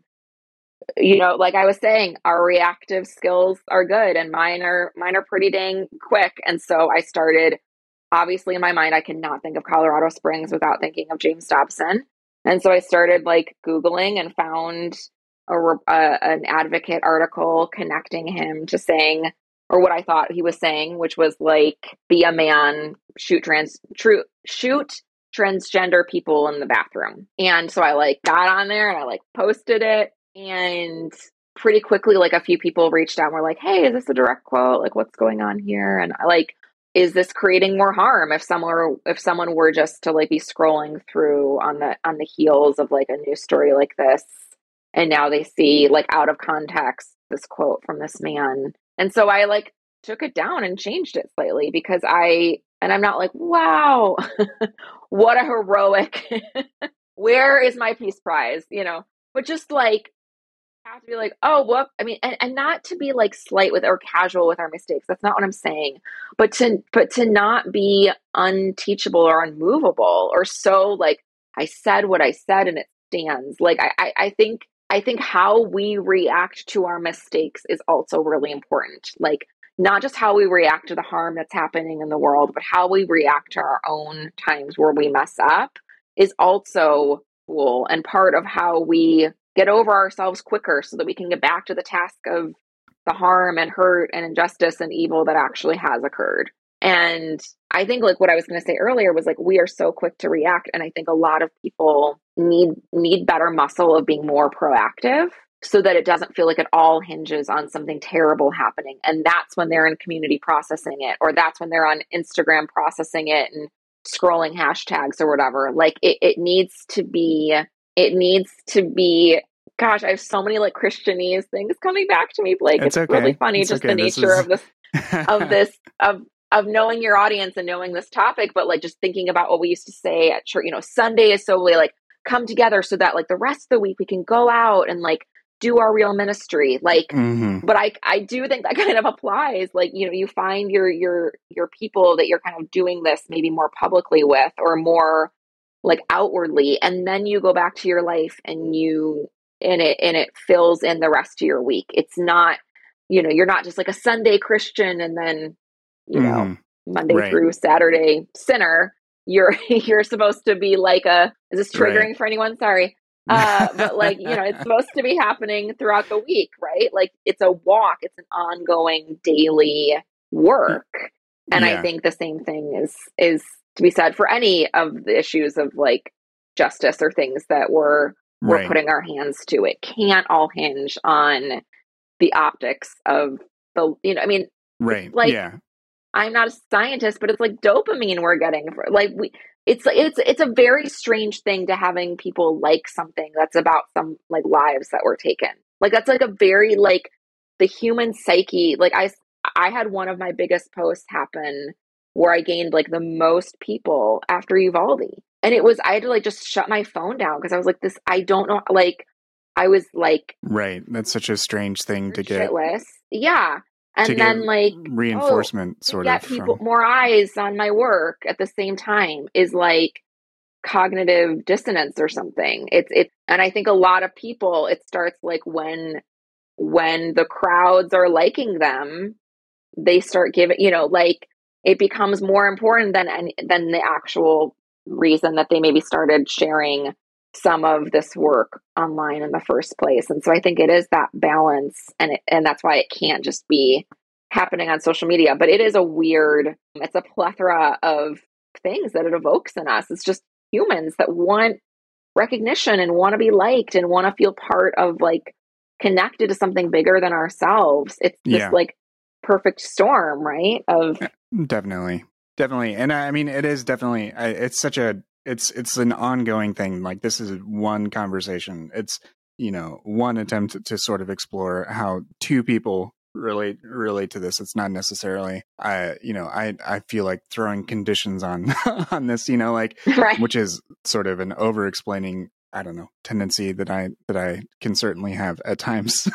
you know, like I was saying, our reactive skills are good and mine are mine are pretty dang quick. And so I started, obviously in my mind, I cannot think of Colorado Springs without thinking of James Dobson. And so I started like Googling and found a, a an advocate article connecting him to saying, or what I thought he was saying, which was like, be a man, shoot trans, true, shoot transgender people in the bathroom. And so I like got on there and I like posted it, and pretty quickly, like a few people reached out and were like, hey, is this a direct quote? Like, what's going on here? And I like, is this creating more harm if someone, if someone were just to like be scrolling through on the, on the heels of like a news story like this, and now they see like out of context this quote from this man. And so I like took it down and changed it slightly because I, and I'm not like, wow, what a heroic, where is my peace prize, you know, but just like, have to be like, oh, whoop. I mean, and, and not to be like slight with or casual with our mistakes. That's not what I'm saying, but to, but to not be unteachable or unmovable or so like, I said what I said and it stands. Like, I, I, I think, I think how we react to our mistakes is also really important. Like, not just how we react to the harm that's happening in the world, but how we react to our own times where we mess up is also cool and part of how we get over ourselves quicker so that we can get back to the task of the harm and hurt and injustice and evil that actually has occurred. And I think like what I was going to say earlier was like, we are so quick to react. And I think a lot of people need, need better muscle of being more proactive so that it doesn't feel like it all hinges on something terrible happening. And that's when they're in community processing it, or that's when they're on Instagram processing it and scrolling hashtags or whatever. Like it, it needs to be, it needs to be, gosh, I have so many like Christianese things coming back to me, Blake. It's, it's okay. really funny, it's just okay. the This nature is... of this, of this, of, of knowing your audience and knowing this topic, but like just thinking about what we used to say at church, you know, Sunday is so like come together so that like the rest of the week we can go out and like do our real ministry. Like, mm-hmm. but I, I do think that kind of applies. Like, you know, you find your, your, your people that you're kind of doing this maybe more publicly with, or more like outwardly. And then you go back to your life and you, and it, and it fills in the rest of your week. It's not, you know, you're not just like a Sunday Christian and then, you know, Mm-hmm. Monday Right. through Saturday sinner. You're you're supposed to be like a, is this triggering Right. for anyone? Sorry. Uh, but like, you know, it's supposed to be happening throughout the week, right? Like it's a walk, it's an ongoing daily work. And Yeah. I think the same thing is is to be said for any of the issues of like justice or things that we're we're Right. putting our hands to. It can't all hinge on the optics of the, you know, I mean, Right. like Yeah. I'm not a scientist, but it's like dopamine we're getting for like we it's it's it's a very strange thing to having people like something that's about some like lives that were taken. Like that's like a very like the human psyche. Like I I had one of my biggest posts happen where I gained like the most people after Uvalde. And it was I had to like just shut my phone down because I was like this I don't know like I was like Right. That's such a strange thing to get. shitless. Yeah. And to then get like reinforcement oh, sort get of people from... more eyes on my work at the same time is like cognitive dissonance or something. It's it and I think a lot of people it starts like when when the crowds are liking them, they start giving, you know, like it becomes more important than any, than the actual reason that they maybe started sharing some of this work online in the first place. And so I think it is that balance, and it, and that's why it can't just be happening on social media. But it is a weird, it's a plethora of things that it evokes in us. It's just humans that want recognition and want to be liked and want to feel part of like connected to something bigger than ourselves. It's this Yeah. like perfect storm, right? Of Definitely. Definitely. And I mean, it is definitely, I, it's such a, it's, it's an ongoing thing. Like this is one conversation. It's, you know, one attempt to, to sort of explore how two people relate, relate to this. It's not necessarily, I, you know, I, I feel like throwing conditions on, on this, you know, like, right. which is sort of an over explaining, I don't know, tendency that I, that I can certainly have at times.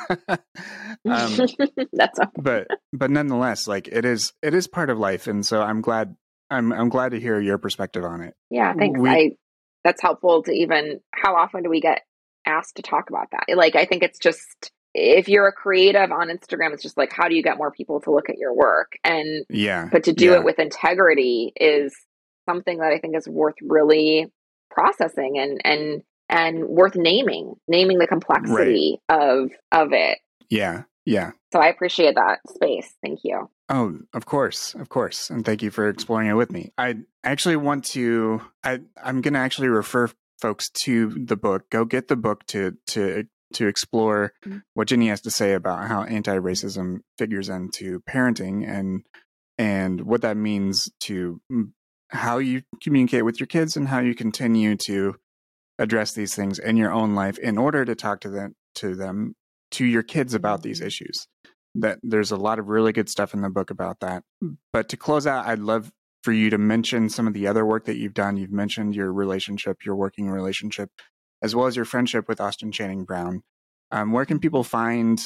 um, That's okay. but, but nonetheless, like it is, it is part of life. And so I'm glad, I'm, I'm glad to hear your perspective on it. Yeah, thanks. We, I that's helpful to even how often do we get asked to talk about that? Like I think it's just if you're a creative on Instagram, it's just like how do you get more people to look at your work? And yeah, but to do yeah. it with integrity is something that I think is worth really processing and and and worth naming, naming the complexity right. of of it. Yeah. Yeah. So I appreciate that space. Thank you. Oh, of course. Of course. And thank you for exploring it with me. I actually want to, I, I'm going to actually refer folks to the book. Go get the book to, to, to explore mm-hmm. what Ginny has to say about how anti-racism figures into parenting and, and what that means to how you communicate with your kids and how you continue to address these things in your own life in order to talk to them, to them, to your kids about these issues. That there's a lot of really good stuff in the book about that. But to close out, I'd love for you to mention some of the other work that you've done. You've mentioned your relationship, your working relationship, as well as your friendship with Austin Channing Brown. Um, where can people find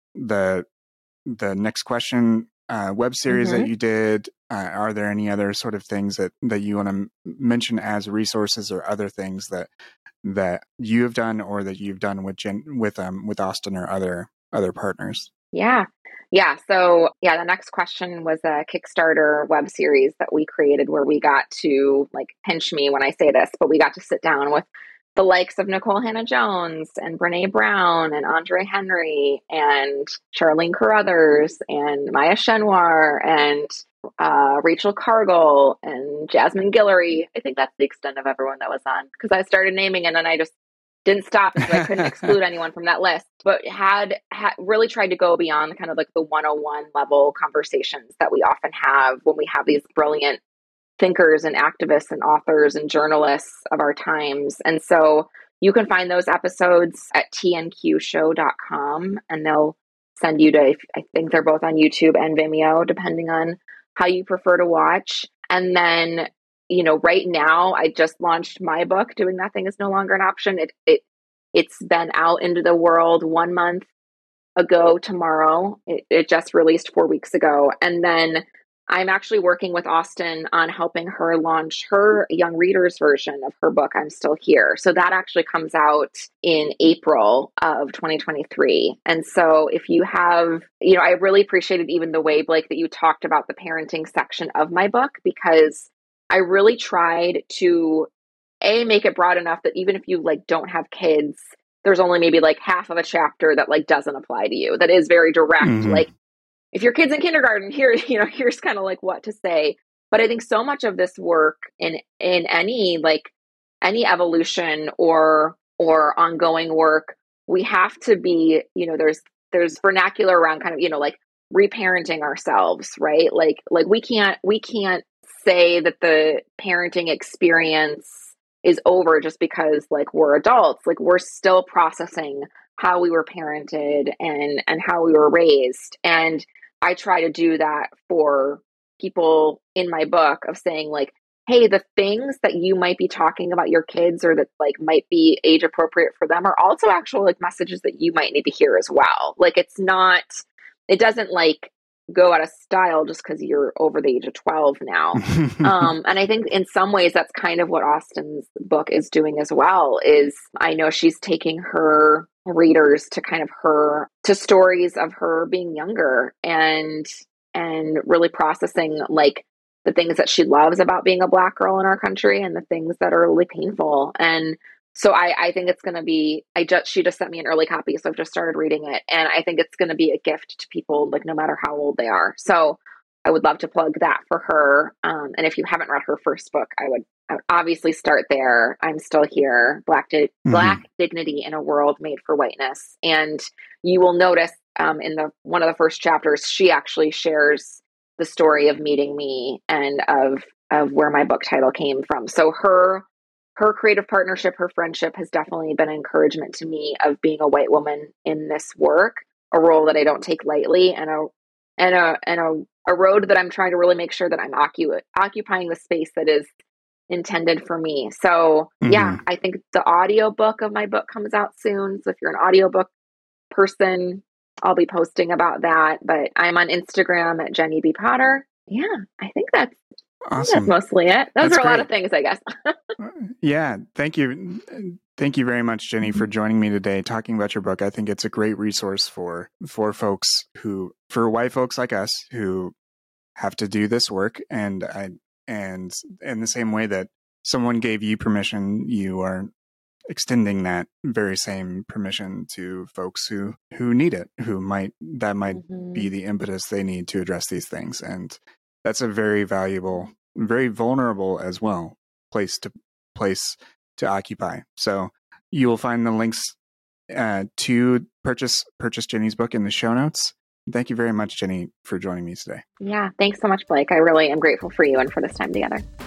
the the Next Question uh, web series mm-hmm. that you did? Uh, are there any other sort of things that, that you want to mention as resources or other things that that you have done or that you've done with Jen, with um with Austin or other other partners? Yeah. Yeah. So yeah, the Next Question was a Kickstarter web series that we created where we got to like pinch me when I say this, but we got to sit down with the likes of Nicole Hannah-Jones and Brene Brown and Andre Henry and Charlene Carruthers and Maya Chenwar and uh, Rachel Cargill and Jasmine Guillory. I think that's the extent of everyone that was on because I started naming and then I just didn't stop, so I couldn't exclude anyone from that list, but had, had really tried to go beyond kind of like the one oh one level conversations that we often have when we have these brilliant thinkers and activists and authors and journalists of our times. And so you can find those episodes at t n q show dot com and they'll send you to, I think they're both on YouTube and Vimeo, depending on how you prefer to watch. And then you know, right now I just launched my book, Doing Nothing is No Longer an Option. It it it's been out into the world one month ago tomorrow. It, it just released four weeks ago. And then I'm actually working with Austen on helping her launch her young readers version of her book, I'm Still Here. So that actually comes out in April of twenty twenty-three. And so if you have, you know, I really appreciated even the way, Blake, that you talked about the parenting section of my book, because I really tried to, A, make it broad enough that even if you like don't have kids, there's only maybe like half of a chapter that like doesn't apply to you. That is very direct. Mm-hmm. Like, if your kid's in kindergarten, here, you know, here's kind of like what to say. But I think so much of this work in in any like any evolution or or ongoing work, we have to be, you know, there's there's vernacular around kind of, you know, like reparenting ourselves, right? Like like we can't we can't say that the parenting experience is over just because like we're adults. Like we're still processing how we were parented and and how we were raised. And I try to do that for people in my book of saying like, hey, the things that you might be talking about your kids or that like might be age appropriate for them are also actual like messages that you might need to hear as well. Like it's not, it doesn't like go out of style just because you're over the age of twelve now. um, and I think in some ways that's kind of what Austen's book is doing as well, is I know she's taking her readers to kind of her, to stories of her being younger and, and really processing like the things that she loves about being a Black girl in our country and the things that are really painful. And so I, I think it's going to be, I just, she just sent me an early copy. So I've just started reading it, and I think it's going to be a gift to people, like no matter how old they are. So I would love to plug that for her. Um, and if you haven't read her first book, I would, I would obviously start there. I'm Still Here, Black, Di- mm-hmm. Black Dignity in a World Made for Whiteness. And you will notice um, in the, one of the first chapters, she actually shares the story of meeting me and of, of where my book title came from. So her, Her creative partnership, her friendship has definitely been an encouragement to me of being a white woman in this work, a role that I don't take lightly, and a and a and a, a road that I'm trying to really make sure that I'm occu- occupying the space that is intended for me. So mm-hmm. yeah, I think the audiobook of my book comes out soon. So if you're an audiobook person, I'll be posting about that. But I'm on Instagram at Jenny B. Potter. Yeah, I think that's Awesome. That's mostly it. Those That's are a great. lot of things, I guess. Yeah. Thank you. Thank you very much, Jenny, for joining me today, talking about your book. I think it's a great resource for, for folks who, for white folks like us who have to do this work. And I, and in the same way that someone gave you permission, you are extending that very same permission to folks who, who need it, who might, that might mm-hmm. be the impetus they need to address these things. And that's a very valuable, very vulnerable as well place to place to occupy. So you will find the links uh, to purchase purchase Jenny's book in the show notes. Thank you very much, Jenny, for joining me today. Yeah, thanks so much, Blake. I really am grateful for you and for this time together.